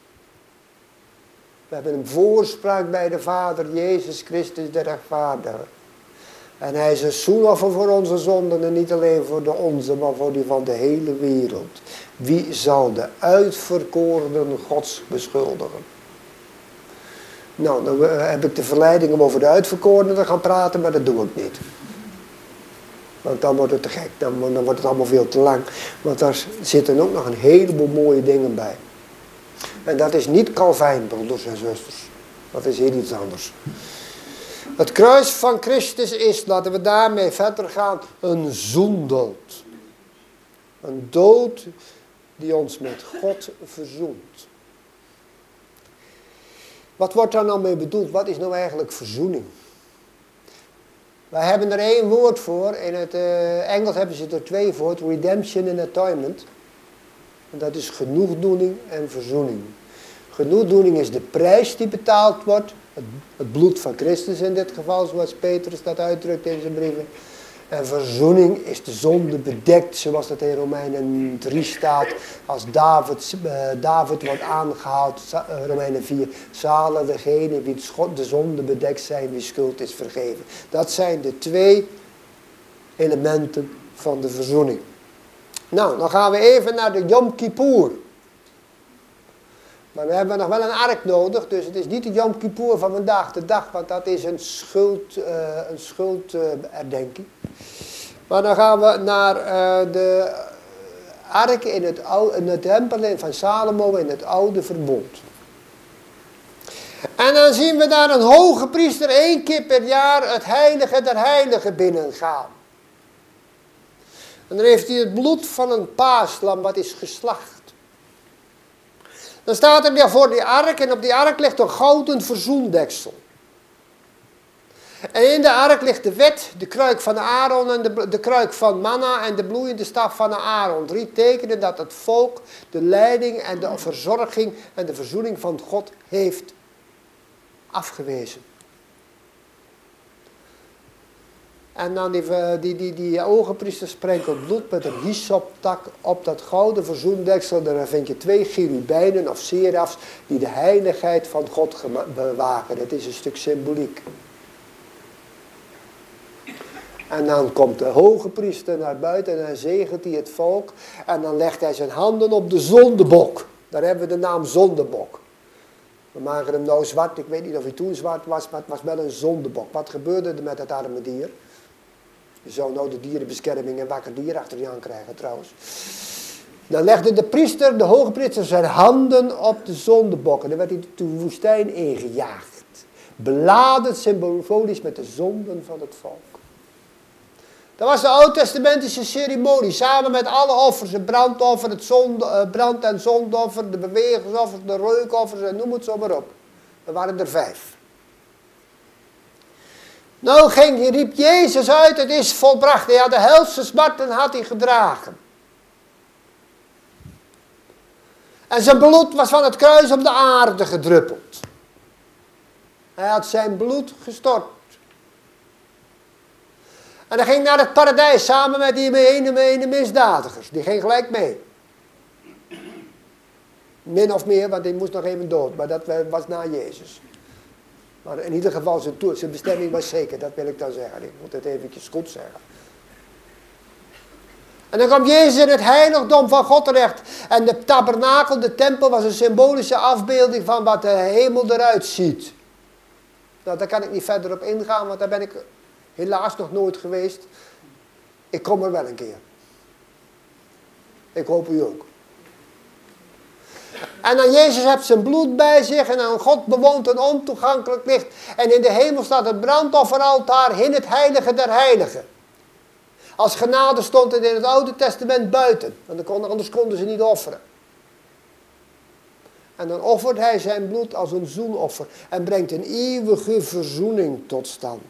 S1: We hebben een voorspraak bij de Vader, Jezus Christus de rechtvaardige. En hij is een zoenoffer voor onze zonden en niet alleen voor de onze, maar voor die van de hele wereld. Wie zal de uitverkorenen Gods beschuldigen? Nou, dan heb ik de verleiding om over de uitverkorenen te gaan praten, maar dat doe ik niet. Want dan wordt het te gek, dan, dan wordt het allemaal veel te lang. Want daar zitten ook nog een heleboel mooie dingen bij. En dat is niet Calvijn, broeders en zusters. Dat is hier iets anders. Het kruis van Christus is, laten we daarmee verder gaan, een zoendood. Een dood die ons met God verzoent. Wat wordt daar nou mee bedoeld? Wat is nou eigenlijk verzoening? Wij hebben er één woord voor. In het uh, Engels hebben ze er twee voor. Redemption en atonement. En dat is genoegdoening en verzoening. Genoegdoening is de prijs die betaald wordt. Het, het bloed van Christus in dit geval, zoals Petrus dat uitdrukt in zijn brieven. En verzoening is de zonde bedekt, zoals dat in Romeinen drie staat. Als David, uh, David wordt aangehaald, uh, Romeinen vier. Zalig degene wie de zonde bedekt zijn, wie schuld is vergeven. Dat zijn de twee elementen van de verzoening. Nou, dan gaan we even naar de Yom Kippur. Maar we hebben nog wel een ark nodig, dus het is niet de Yom Kippur van vandaag de dag, want dat is een schuld, uh, een schulderdenking. Maar dan gaan we naar uh, de ark in, het oude, in de tempel van Salomo in het oude verbond. En dan zien we daar een hoge priester één keer per jaar het heilige der heiligen binnengaan. En dan heeft hij het bloed van een paaslam wat is geslacht. Dan staat er weer voor die ark en op die ark ligt een gouden verzoendeksel. En in de ark ligt de wet, de kruik van Aaron en de, de kruik van manna en de bloeiende staf van Aaron. Drie tekenen dat het volk de leiding en de verzorging en de verzoening van God heeft afgewezen. En dan die, die, die, die ogenpriester sprenkelt bloed met een hyssoptak op dat gouden verzoendeksel. Daar vind je twee cherubijnen of serafs die de heiligheid van God bewaken. Dat is een stuk symboliek. En dan komt de hoge priester naar buiten en dan zegent hij het volk. En dan legt hij zijn handen op de zondebok. Daar hebben we de naam zondebok. We maken hem nou zwart. Ik weet niet of hij toen zwart was, maar het was wel een zondebok. Wat gebeurde er met dat arme dier? Je zou nou de dierenbescherming en wakker dier achter je aan krijgen trouwens. Dan legde de priester, de hoge priester, zijn handen op de zondebok. En dan werd hij de woestijn ingejaagd. Beladen symbolisch met de zonden van het volk. Dat was de oud-testamentische ceremonie. Samen met alle offers. Het brandoffer, het zonde, brand- en zondoffer, de bewegingsoffers, de reukoffers en noem het zo maar op. Er waren er vijf. Nou ging, riep Jezus uit, het is volbracht. Hij had de helse smarten had hij gedragen. En zijn bloed was van het kruis op de aarde gedruppeld. Hij had zijn bloed gestort. En hij ging naar het paradijs samen met die ene, ene misdadigers. Die ging gelijk mee. Min of meer, want hij moest nog even dood. Maar dat was na Jezus. Maar in ieder geval zijn, toer, zijn bestemming was zeker. Dat wil ik dan zeggen. Ik moet het eventjes goed zeggen. En dan kwam Jezus in het heiligdom van God terecht. En de tabernakel, de tempel, was een symbolische afbeelding van wat de hemel eruit ziet. Nou, daar kan ik niet verder op ingaan, want daar ben ik helaas nog nooit geweest. Ik kom er wel een keer. Ik hoop u ook. En dan Jezus heeft zijn bloed bij zich en aan God bewoont een ontoegankelijk licht. En in de hemel staat het brandofferaltaar in het heilige der heiligen. Als genade stond het in het Oude Testament buiten. Want anders konden ze niet offeren. En dan offert hij zijn bloed als een zoenoffer. En brengt een eeuwige verzoening tot stand.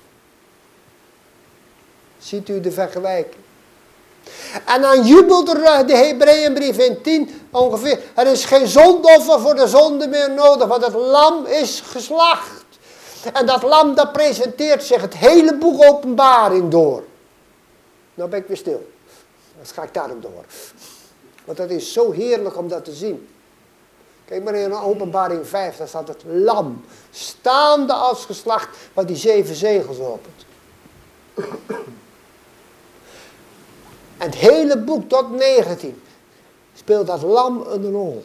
S1: Ziet u de vergelijking? En dan jubelt er de Hebreeënbrief in tien ongeveer. Er is geen zondoffer voor de zonde meer nodig. Want het lam is geslacht. En dat lam dat presenteert zich het hele boek Openbaring door. Nou ben ik weer stil. Dan ga ik daarom door. Want dat is zo heerlijk om dat te zien. Kijk maar in Openbaring vijf. Daar staat het lam. Staande als geslacht. Wat die zeven zegels opent. En het hele boek tot negentien. Speelt dat lam een rol.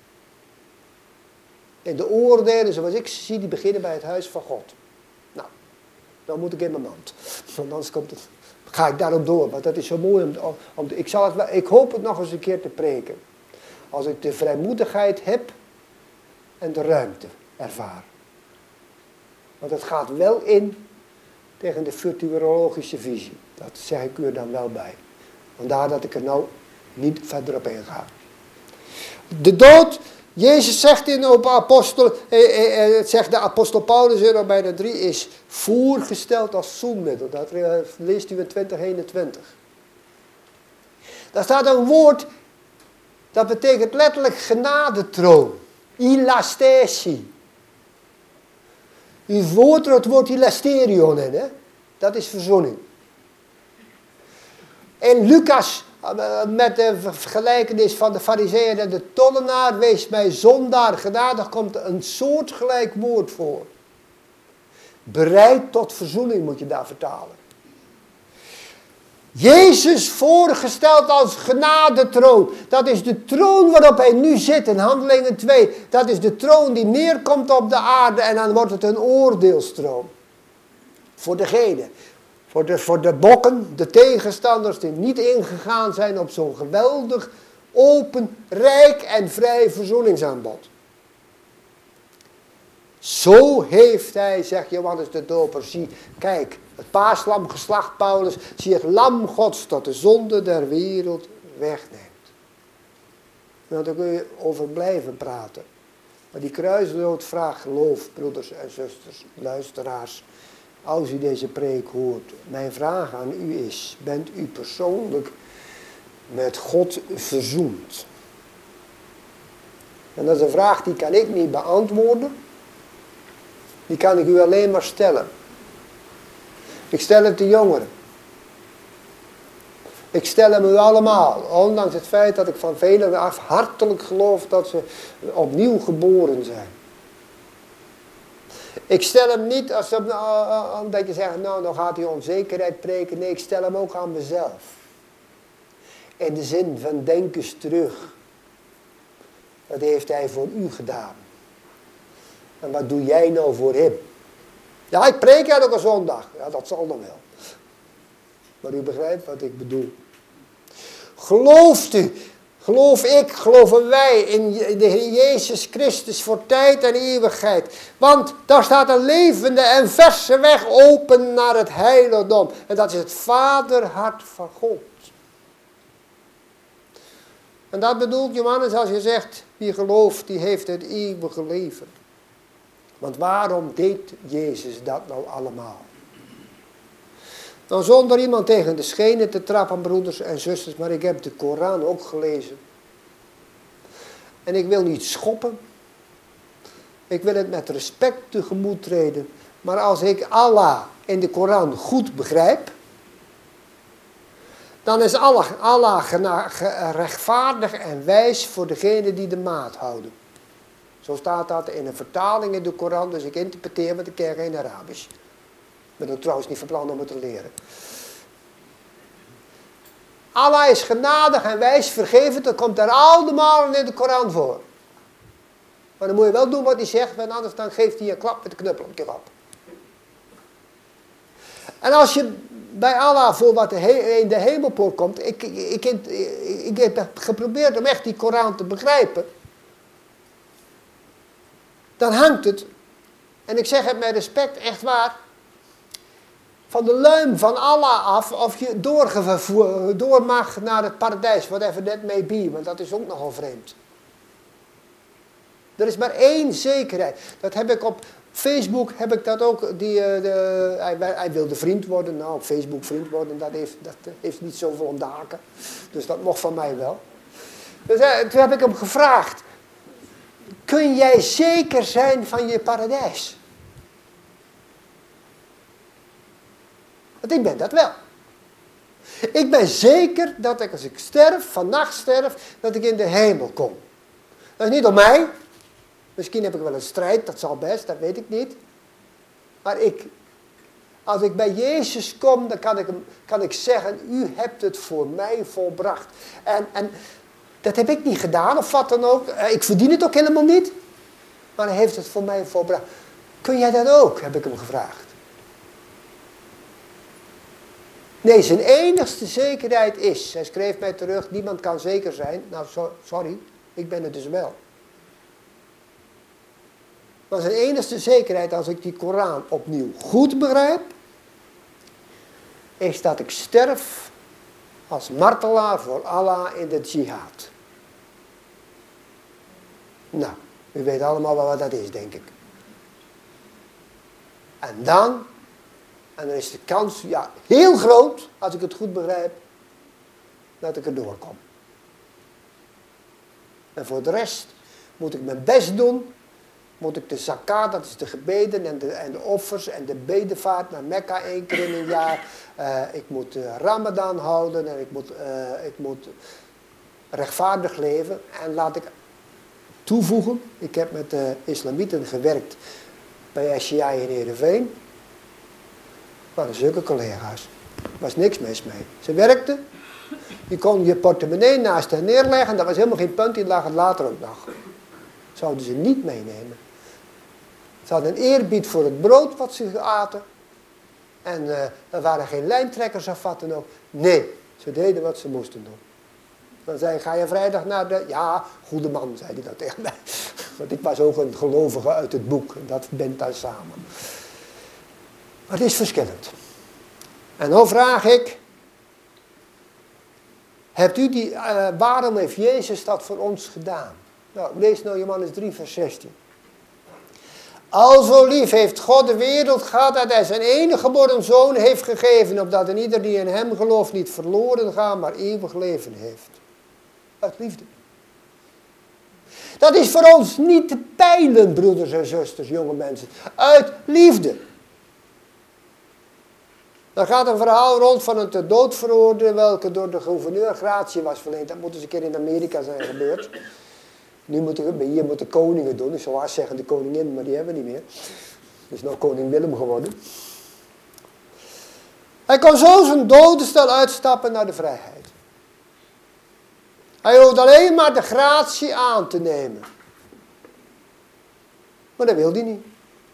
S1: En de oordelen zoals ik zie. Die beginnen bij het huis van God. Nou. Dan moet ik in mijn mand. Want anders komt het... Ga ik daarop door, want dat is zo mooi om, om, om ik, zal het, ik hoop het nog eens een keer te preken. Als ik de vrijmoedigheid heb en de ruimte ervaar. Want het gaat wel in tegen de futurologische visie. Dat zeg ik u er dan wel bij. Vandaar dat ik er nou niet verder op inga. De dood, Jezus zegt in op apostel, eh, eh, het zegt de apostel Paulus in Romeinen drie, is voorgesteld als zoenmiddel. Dat leest u in twintig eenentwintig. Daar staat een woord, dat betekent letterlijk genadetroon. Ilastesi. U woord er het woord ilasterion in, hè? Dat is verzoening. In Lucas, met de vergelijkenis van de farizeeën en de tollenaar, wees mij zondaar genadig, komt een soortgelijk woord voor. Bereid tot verzoening moet je daar vertalen. Jezus voorgesteld als genadetroon. Dat is de troon waarop hij nu zit in Handelingen twee. Dat is de troon die neerkomt op de aarde en dan wordt het een oordeelstroon. Voor degene. Voor de, voor de bokken, de tegenstanders die niet ingegaan zijn op zo'n geweldig, open, rijk en vrij verzoeningsaanbod. Zo heeft hij, zegt Johannes de Doper, zie, kijk, het paaslam geslacht Paulus, zie het lam Gods dat de zonde der wereld wegneemt. Nou, daar kun je over blijven praten. Maar die kruisdood vraagt geloof, broeders en zusters, luisteraars. Als u deze preek hoort, mijn vraag aan u is, bent u persoonlijk met God verzoend? En dat is een vraag die kan ik niet beantwoorden. Die kan ik u alleen maar stellen. Ik stel het de jongeren. Ik stel hem u allemaal, ondanks het feit dat ik van velen af hartelijk geloof dat ze opnieuw geboren zijn. Ik stel hem niet als, omdat je zegt, nou dan gaat hij onzekerheid preken. Nee, ik stel hem ook aan mezelf. In de zin van denk eens terug. Wat heeft hij voor u gedaan? En wat doe jij nou voor hem? Ja, ik preek elke zondag. Ja, dat zal dan wel. Maar u begrijpt wat ik bedoel. Gelooft u, geloof ik, geloven wij in de Heer Jezus Christus voor tijd en eeuwigheid. Want daar staat een levende en verse weg open naar het heiligdom. En dat is het vaderhart van God. En dat bedoelt Johannes als je zegt, wie gelooft, die heeft het eeuwige leven. Want waarom deed Jezus dat nou allemaal? Nou, zonder iemand tegen de schenen te trappen, broeders en zusters, maar ik heb de Koran ook gelezen. En ik wil niet schoppen. Ik wil het met respect tegemoet treden. Maar als ik Allah in de Koran goed begrijp, dan is Allah, Allah rechtvaardig en wijs voor degenen die de maat houden. Zo staat dat in een vertaling in de Koran, dus ik interpreteer, want ik ken geen Arabisch. Ik ben ook trouwens niet van plan om het te leren. Allah is genadig en wijs, vergevend, dat komt er allemaal in de Koran voor. Maar dan moet je wel doen wat hij zegt, want anders dan geeft hij je een klap met de knuppel op je kop. En als je bij Allah voor wat in de hemelpoort komt, ik, ik, ik, ik heb geprobeerd om echt die Koran te begrijpen, dan hangt het, en ik zeg het met respect, echt waar, van de luim van Allah af of je door mag naar het paradijs, whatever that may be, want dat is ook nogal vreemd. Er is maar één zekerheid. Dat heb ik op Facebook, heb ik dat ook, die, de, hij, hij wilde vriend worden, nou op Facebook vriend worden, dat heeft, dat heeft niet zoveel om de haken. Dus dat mocht van mij wel. Dus toen heb ik hem gevraagd, kun jij zeker zijn van je paradijs? Want ik ben dat wel. Ik ben zeker dat ik als ik sterf, vannacht sterf, dat ik in de hemel kom. Dat is niet om mij. Misschien heb ik wel een strijd, dat zal best, dat weet ik niet. Maar ik, als ik bij Jezus kom, dan kan ik, hem, kan ik zeggen, u hebt het voor mij volbracht. En, en dat heb ik niet gedaan, of wat dan ook. Ik verdien het ook helemaal niet. Maar hij heeft het voor mij volbracht. Kun jij dat ook, heb ik hem gevraagd. Nee, zijn enigste zekerheid is, hij schreef mij terug, niemand kan zeker zijn. Nou, so, sorry, ik ben het dus wel. Maar zijn enigste zekerheid, als ik die Koran opnieuw goed begrijp, is dat ik sterf als martelaar voor Allah in de jihad. Nou, u weet allemaal wel wat dat is, denk ik. En dan, en dan is de kans ja, heel groot, als ik het goed begrijp, dat ik er doorkom. En voor de rest moet ik mijn best doen. Moet ik de zakat, dat is de gebeden en de, en de offers en de bedevaart naar Mekka één keer in een jaar. Uh, ik moet uh, Ramadan houden en ik moet, uh, ik moet rechtvaardig leven. En laat ik toevoegen, ik heb met de islamieten gewerkt bij S J I in Heerenveen. Dat waren zulke collega's. Er was niks mis mee. Ze werkten, je kon je portemonnee naast hen neerleggen, dat was helemaal geen punt, die lag het later ook nog. Zouden ze niet meenemen. Ze hadden een eerbied voor het brood wat ze aten. En uh, er waren geen lijntrekkers of wat dan ook. Nee, ze deden wat ze moesten doen. Dan zei hij, ga je vrijdag naar de... Ja, goede man, zei hij dat tegen mij. Want ik was ook een gelovige uit het boek. Dat bent daar samen. Maar het is verschillend. En dan vraag ik... Hebt u die... Uh, waarom heeft Jezus dat voor ons gedaan? Nou, lees nou Johannes drie vers zestien. Al zo lief heeft God de wereld gehad dat hij zijn enige geboren zoon heeft gegeven, opdat een ieder die in hem gelooft niet verloren gaat, maar eeuwig leven heeft. Uit liefde. Dat is voor ons niet te peilen, broeders en zusters, jonge mensen. Uit liefde. Dan gaat een verhaal rond van een ter dood veroordeelde, welke door de gouverneur gratie was verleend. Dat moet eens een keer in Amerika zijn gebeurd. Nu moeten we, hier moeten koningen doen. Ik zou haast zeggen de koningin, maar die hebben we niet meer. Dus nou koning Willem geworden. Hij kon zo zijn dodenstel uitstappen naar de vrijheid. Hij hoeft alleen maar de gratie aan te nemen. Maar dat wil hij niet.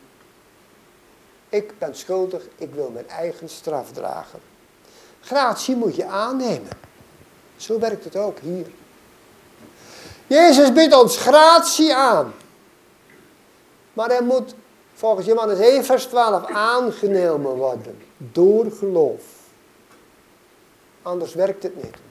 S1: Ik ben schuldig, ik wil mijn eigen straf dragen. Gratie moet je aannemen. Zo werkt het ook hier. Jezus biedt ons gratie aan. Maar hij moet volgens Johannes één vers twaalf aangenomen worden. Door geloof. Anders werkt het niet.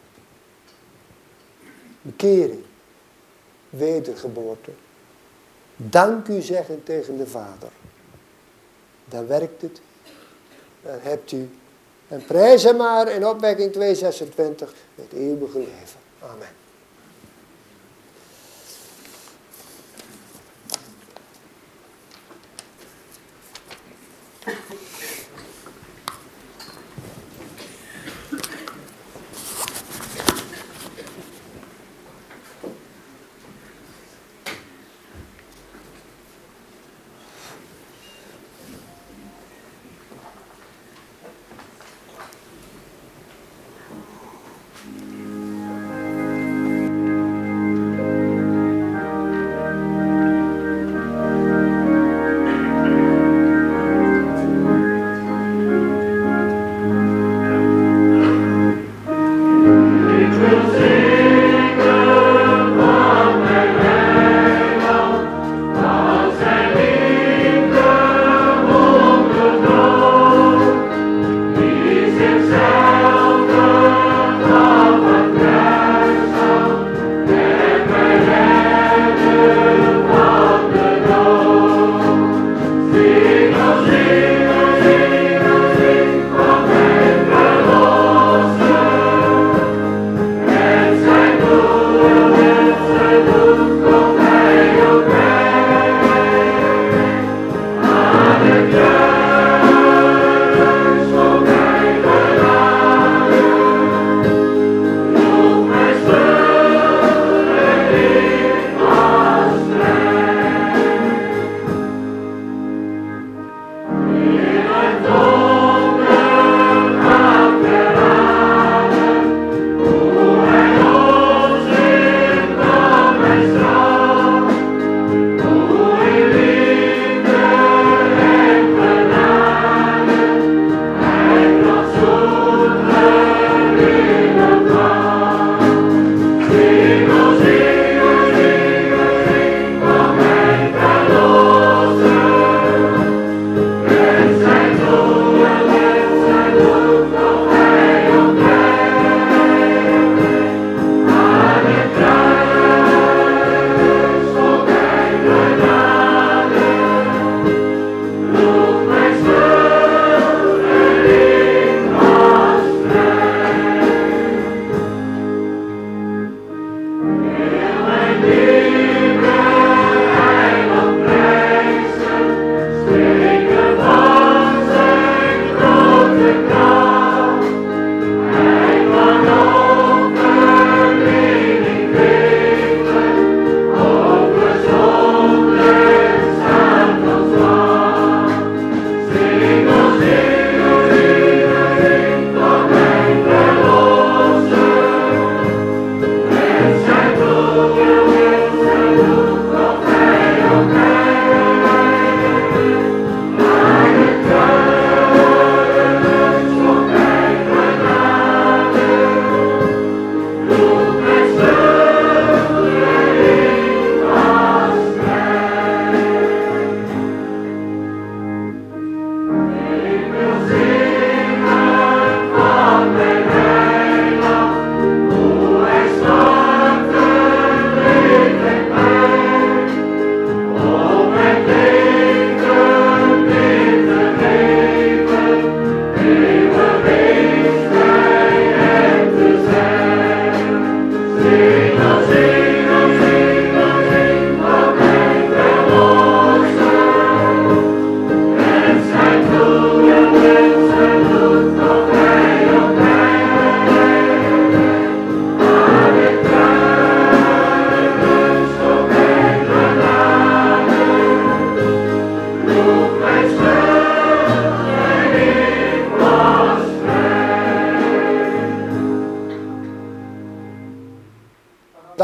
S1: Bekering. Wedergeboorte. Dank u zeggen tegen de Vader. Dan werkt het. Dan hebt u. En prijs hem maar in opwekking twee zesentwintig het eeuwige leven. Amen.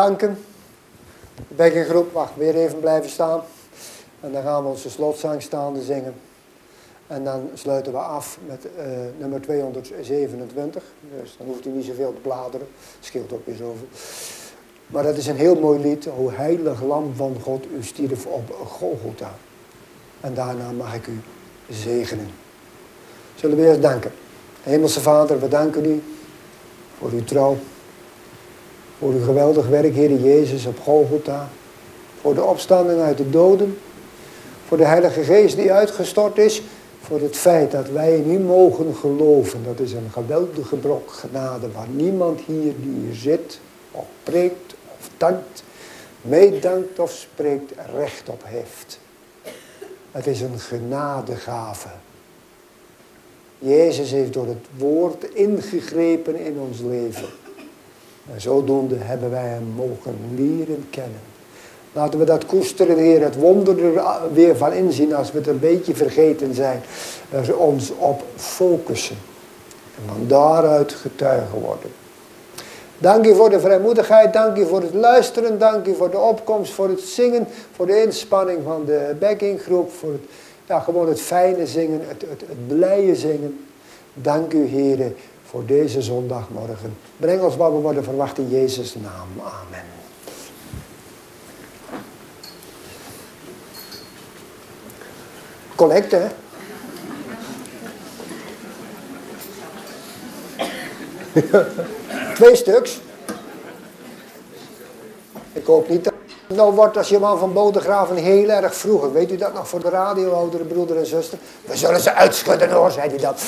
S1: bedanken. De backinggroep mag weer even blijven staan. En dan gaan we onze slotzang staande zingen. En dan sluiten we af met uh, nummer tweehonderdzevenentwintig. Dus dan hoeft u niet zoveel te bladeren. Scheelt ook weer zoveel. Maar dat is een heel mooi lied. O heilig lam van God, u stierf op Golgotha. En daarna mag ik u zegenen. Zullen we eerst danken. Hemelse Vader, we danken u voor uw trouw. Voor uw geweldig werk, Heer Jezus, op Golgotha. Voor de opstanding uit de doden. Voor de Heilige Geest die uitgestort is. Voor het feit dat wij in u mogen geloven. Dat is een geweldige brok genade waar niemand hier die hier zit, of preekt, of dankt, meedankt of spreekt, recht op heeft. Het is een genadegave. Jezus heeft door het woord ingegrepen in ons leven. En zodoende hebben wij hem mogen leren kennen. Laten we dat koesteren, Heer, het wonder er weer van inzien als we het een beetje vergeten zijn. Dat we ons op focussen. En van daaruit getuigen worden. Dank u voor de vrijmoedigheid, dank u voor het luisteren, dank u voor de opkomst, voor het zingen, voor de inspanning van de backinggroep, voor het, ja, gewoon het fijne zingen, het, het, het blije zingen. Dank u, Heer, voor deze zondagmorgen. Breng ons wat we worden verwacht in Jezus' naam. Amen. Collecte, hè? Twee stuks. Ik hoop niet dat het nou wordt als je man van Bodegraven heel erg vroeger. Weet u dat nog voor de radio, oudere broeder en zuster? We zullen ze uitschudden hoor, zei hij dat.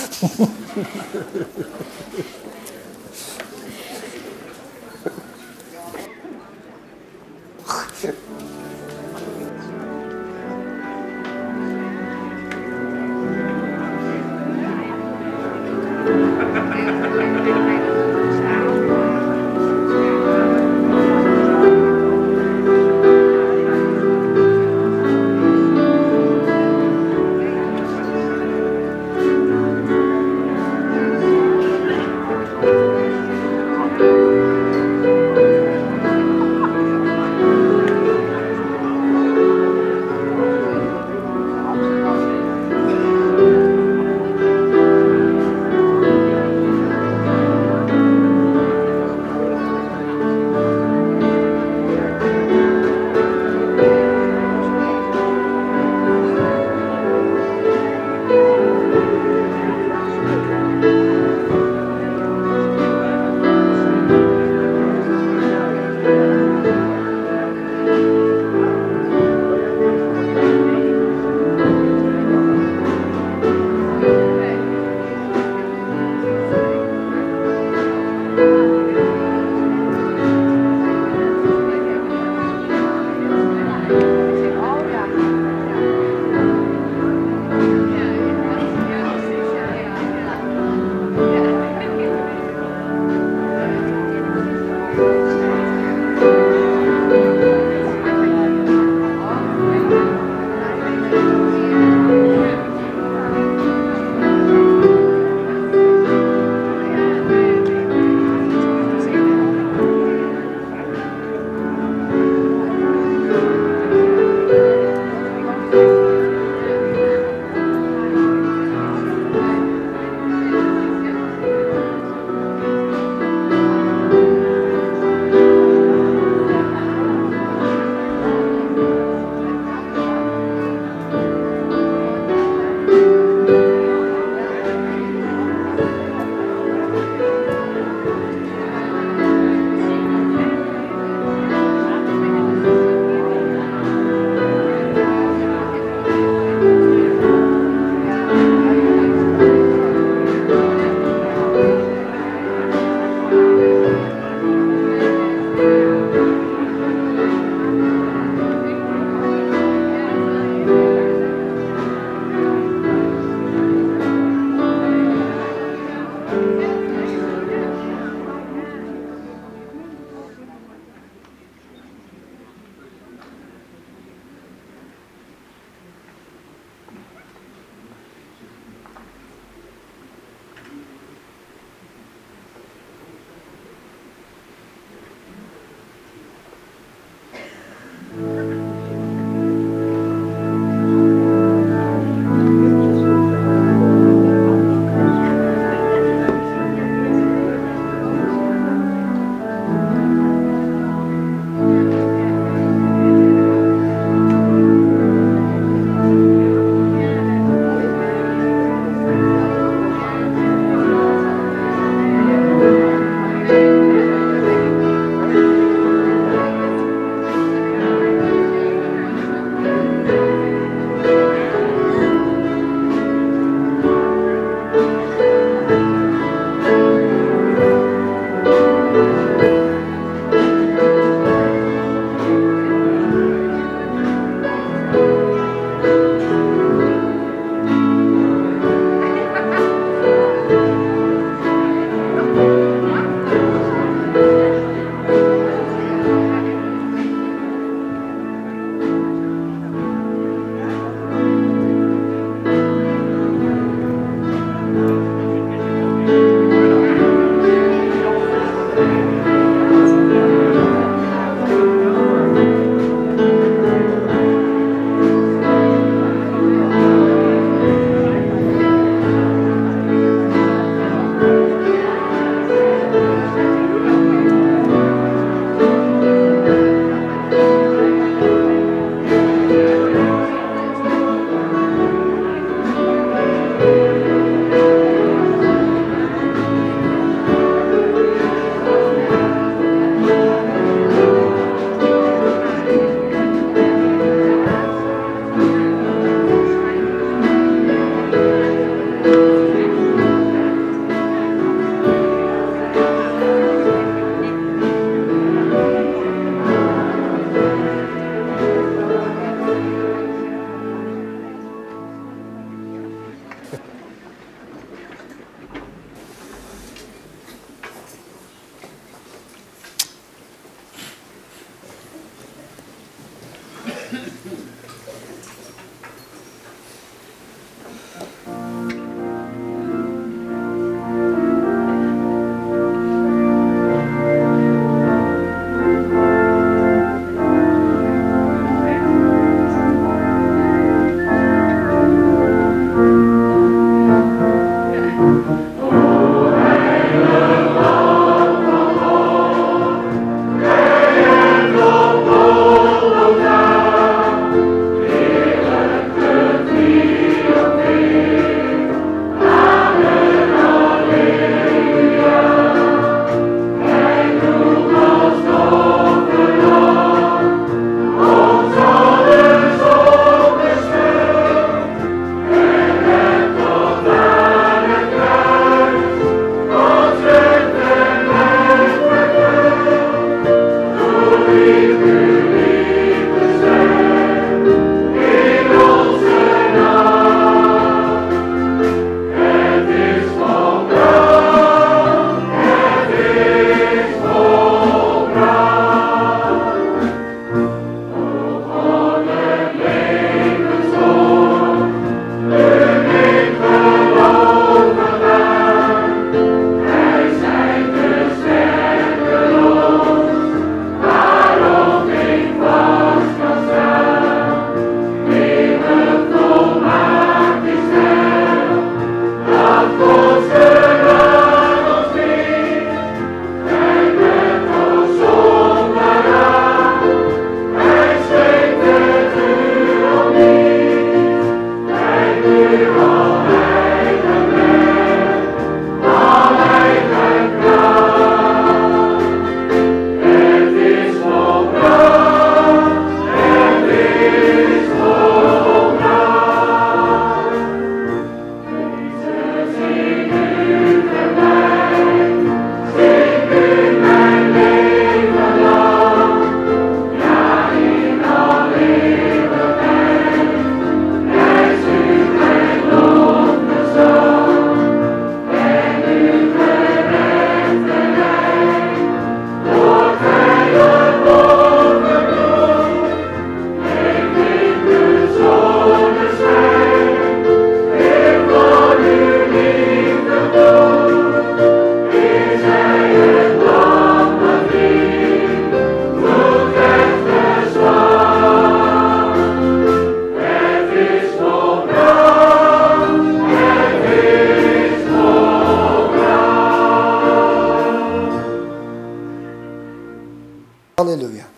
S1: Halleluja.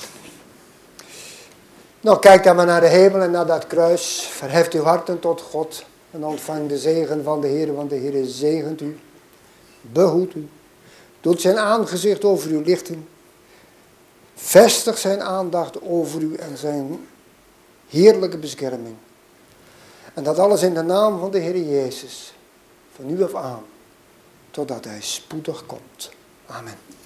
S1: Nou, kijk dan maar naar de hemel en naar dat kruis. Verheft uw harten tot God en ontvang de zegen van de Heer, want de Heer zegent u, behoedt u, doet zijn aangezicht over u lichten, vestigt zijn aandacht over u en zijn heerlijke bescherming. En dat alles in de naam van de Heer Jezus, van nu af aan, totdat hij spoedig komt. Amen.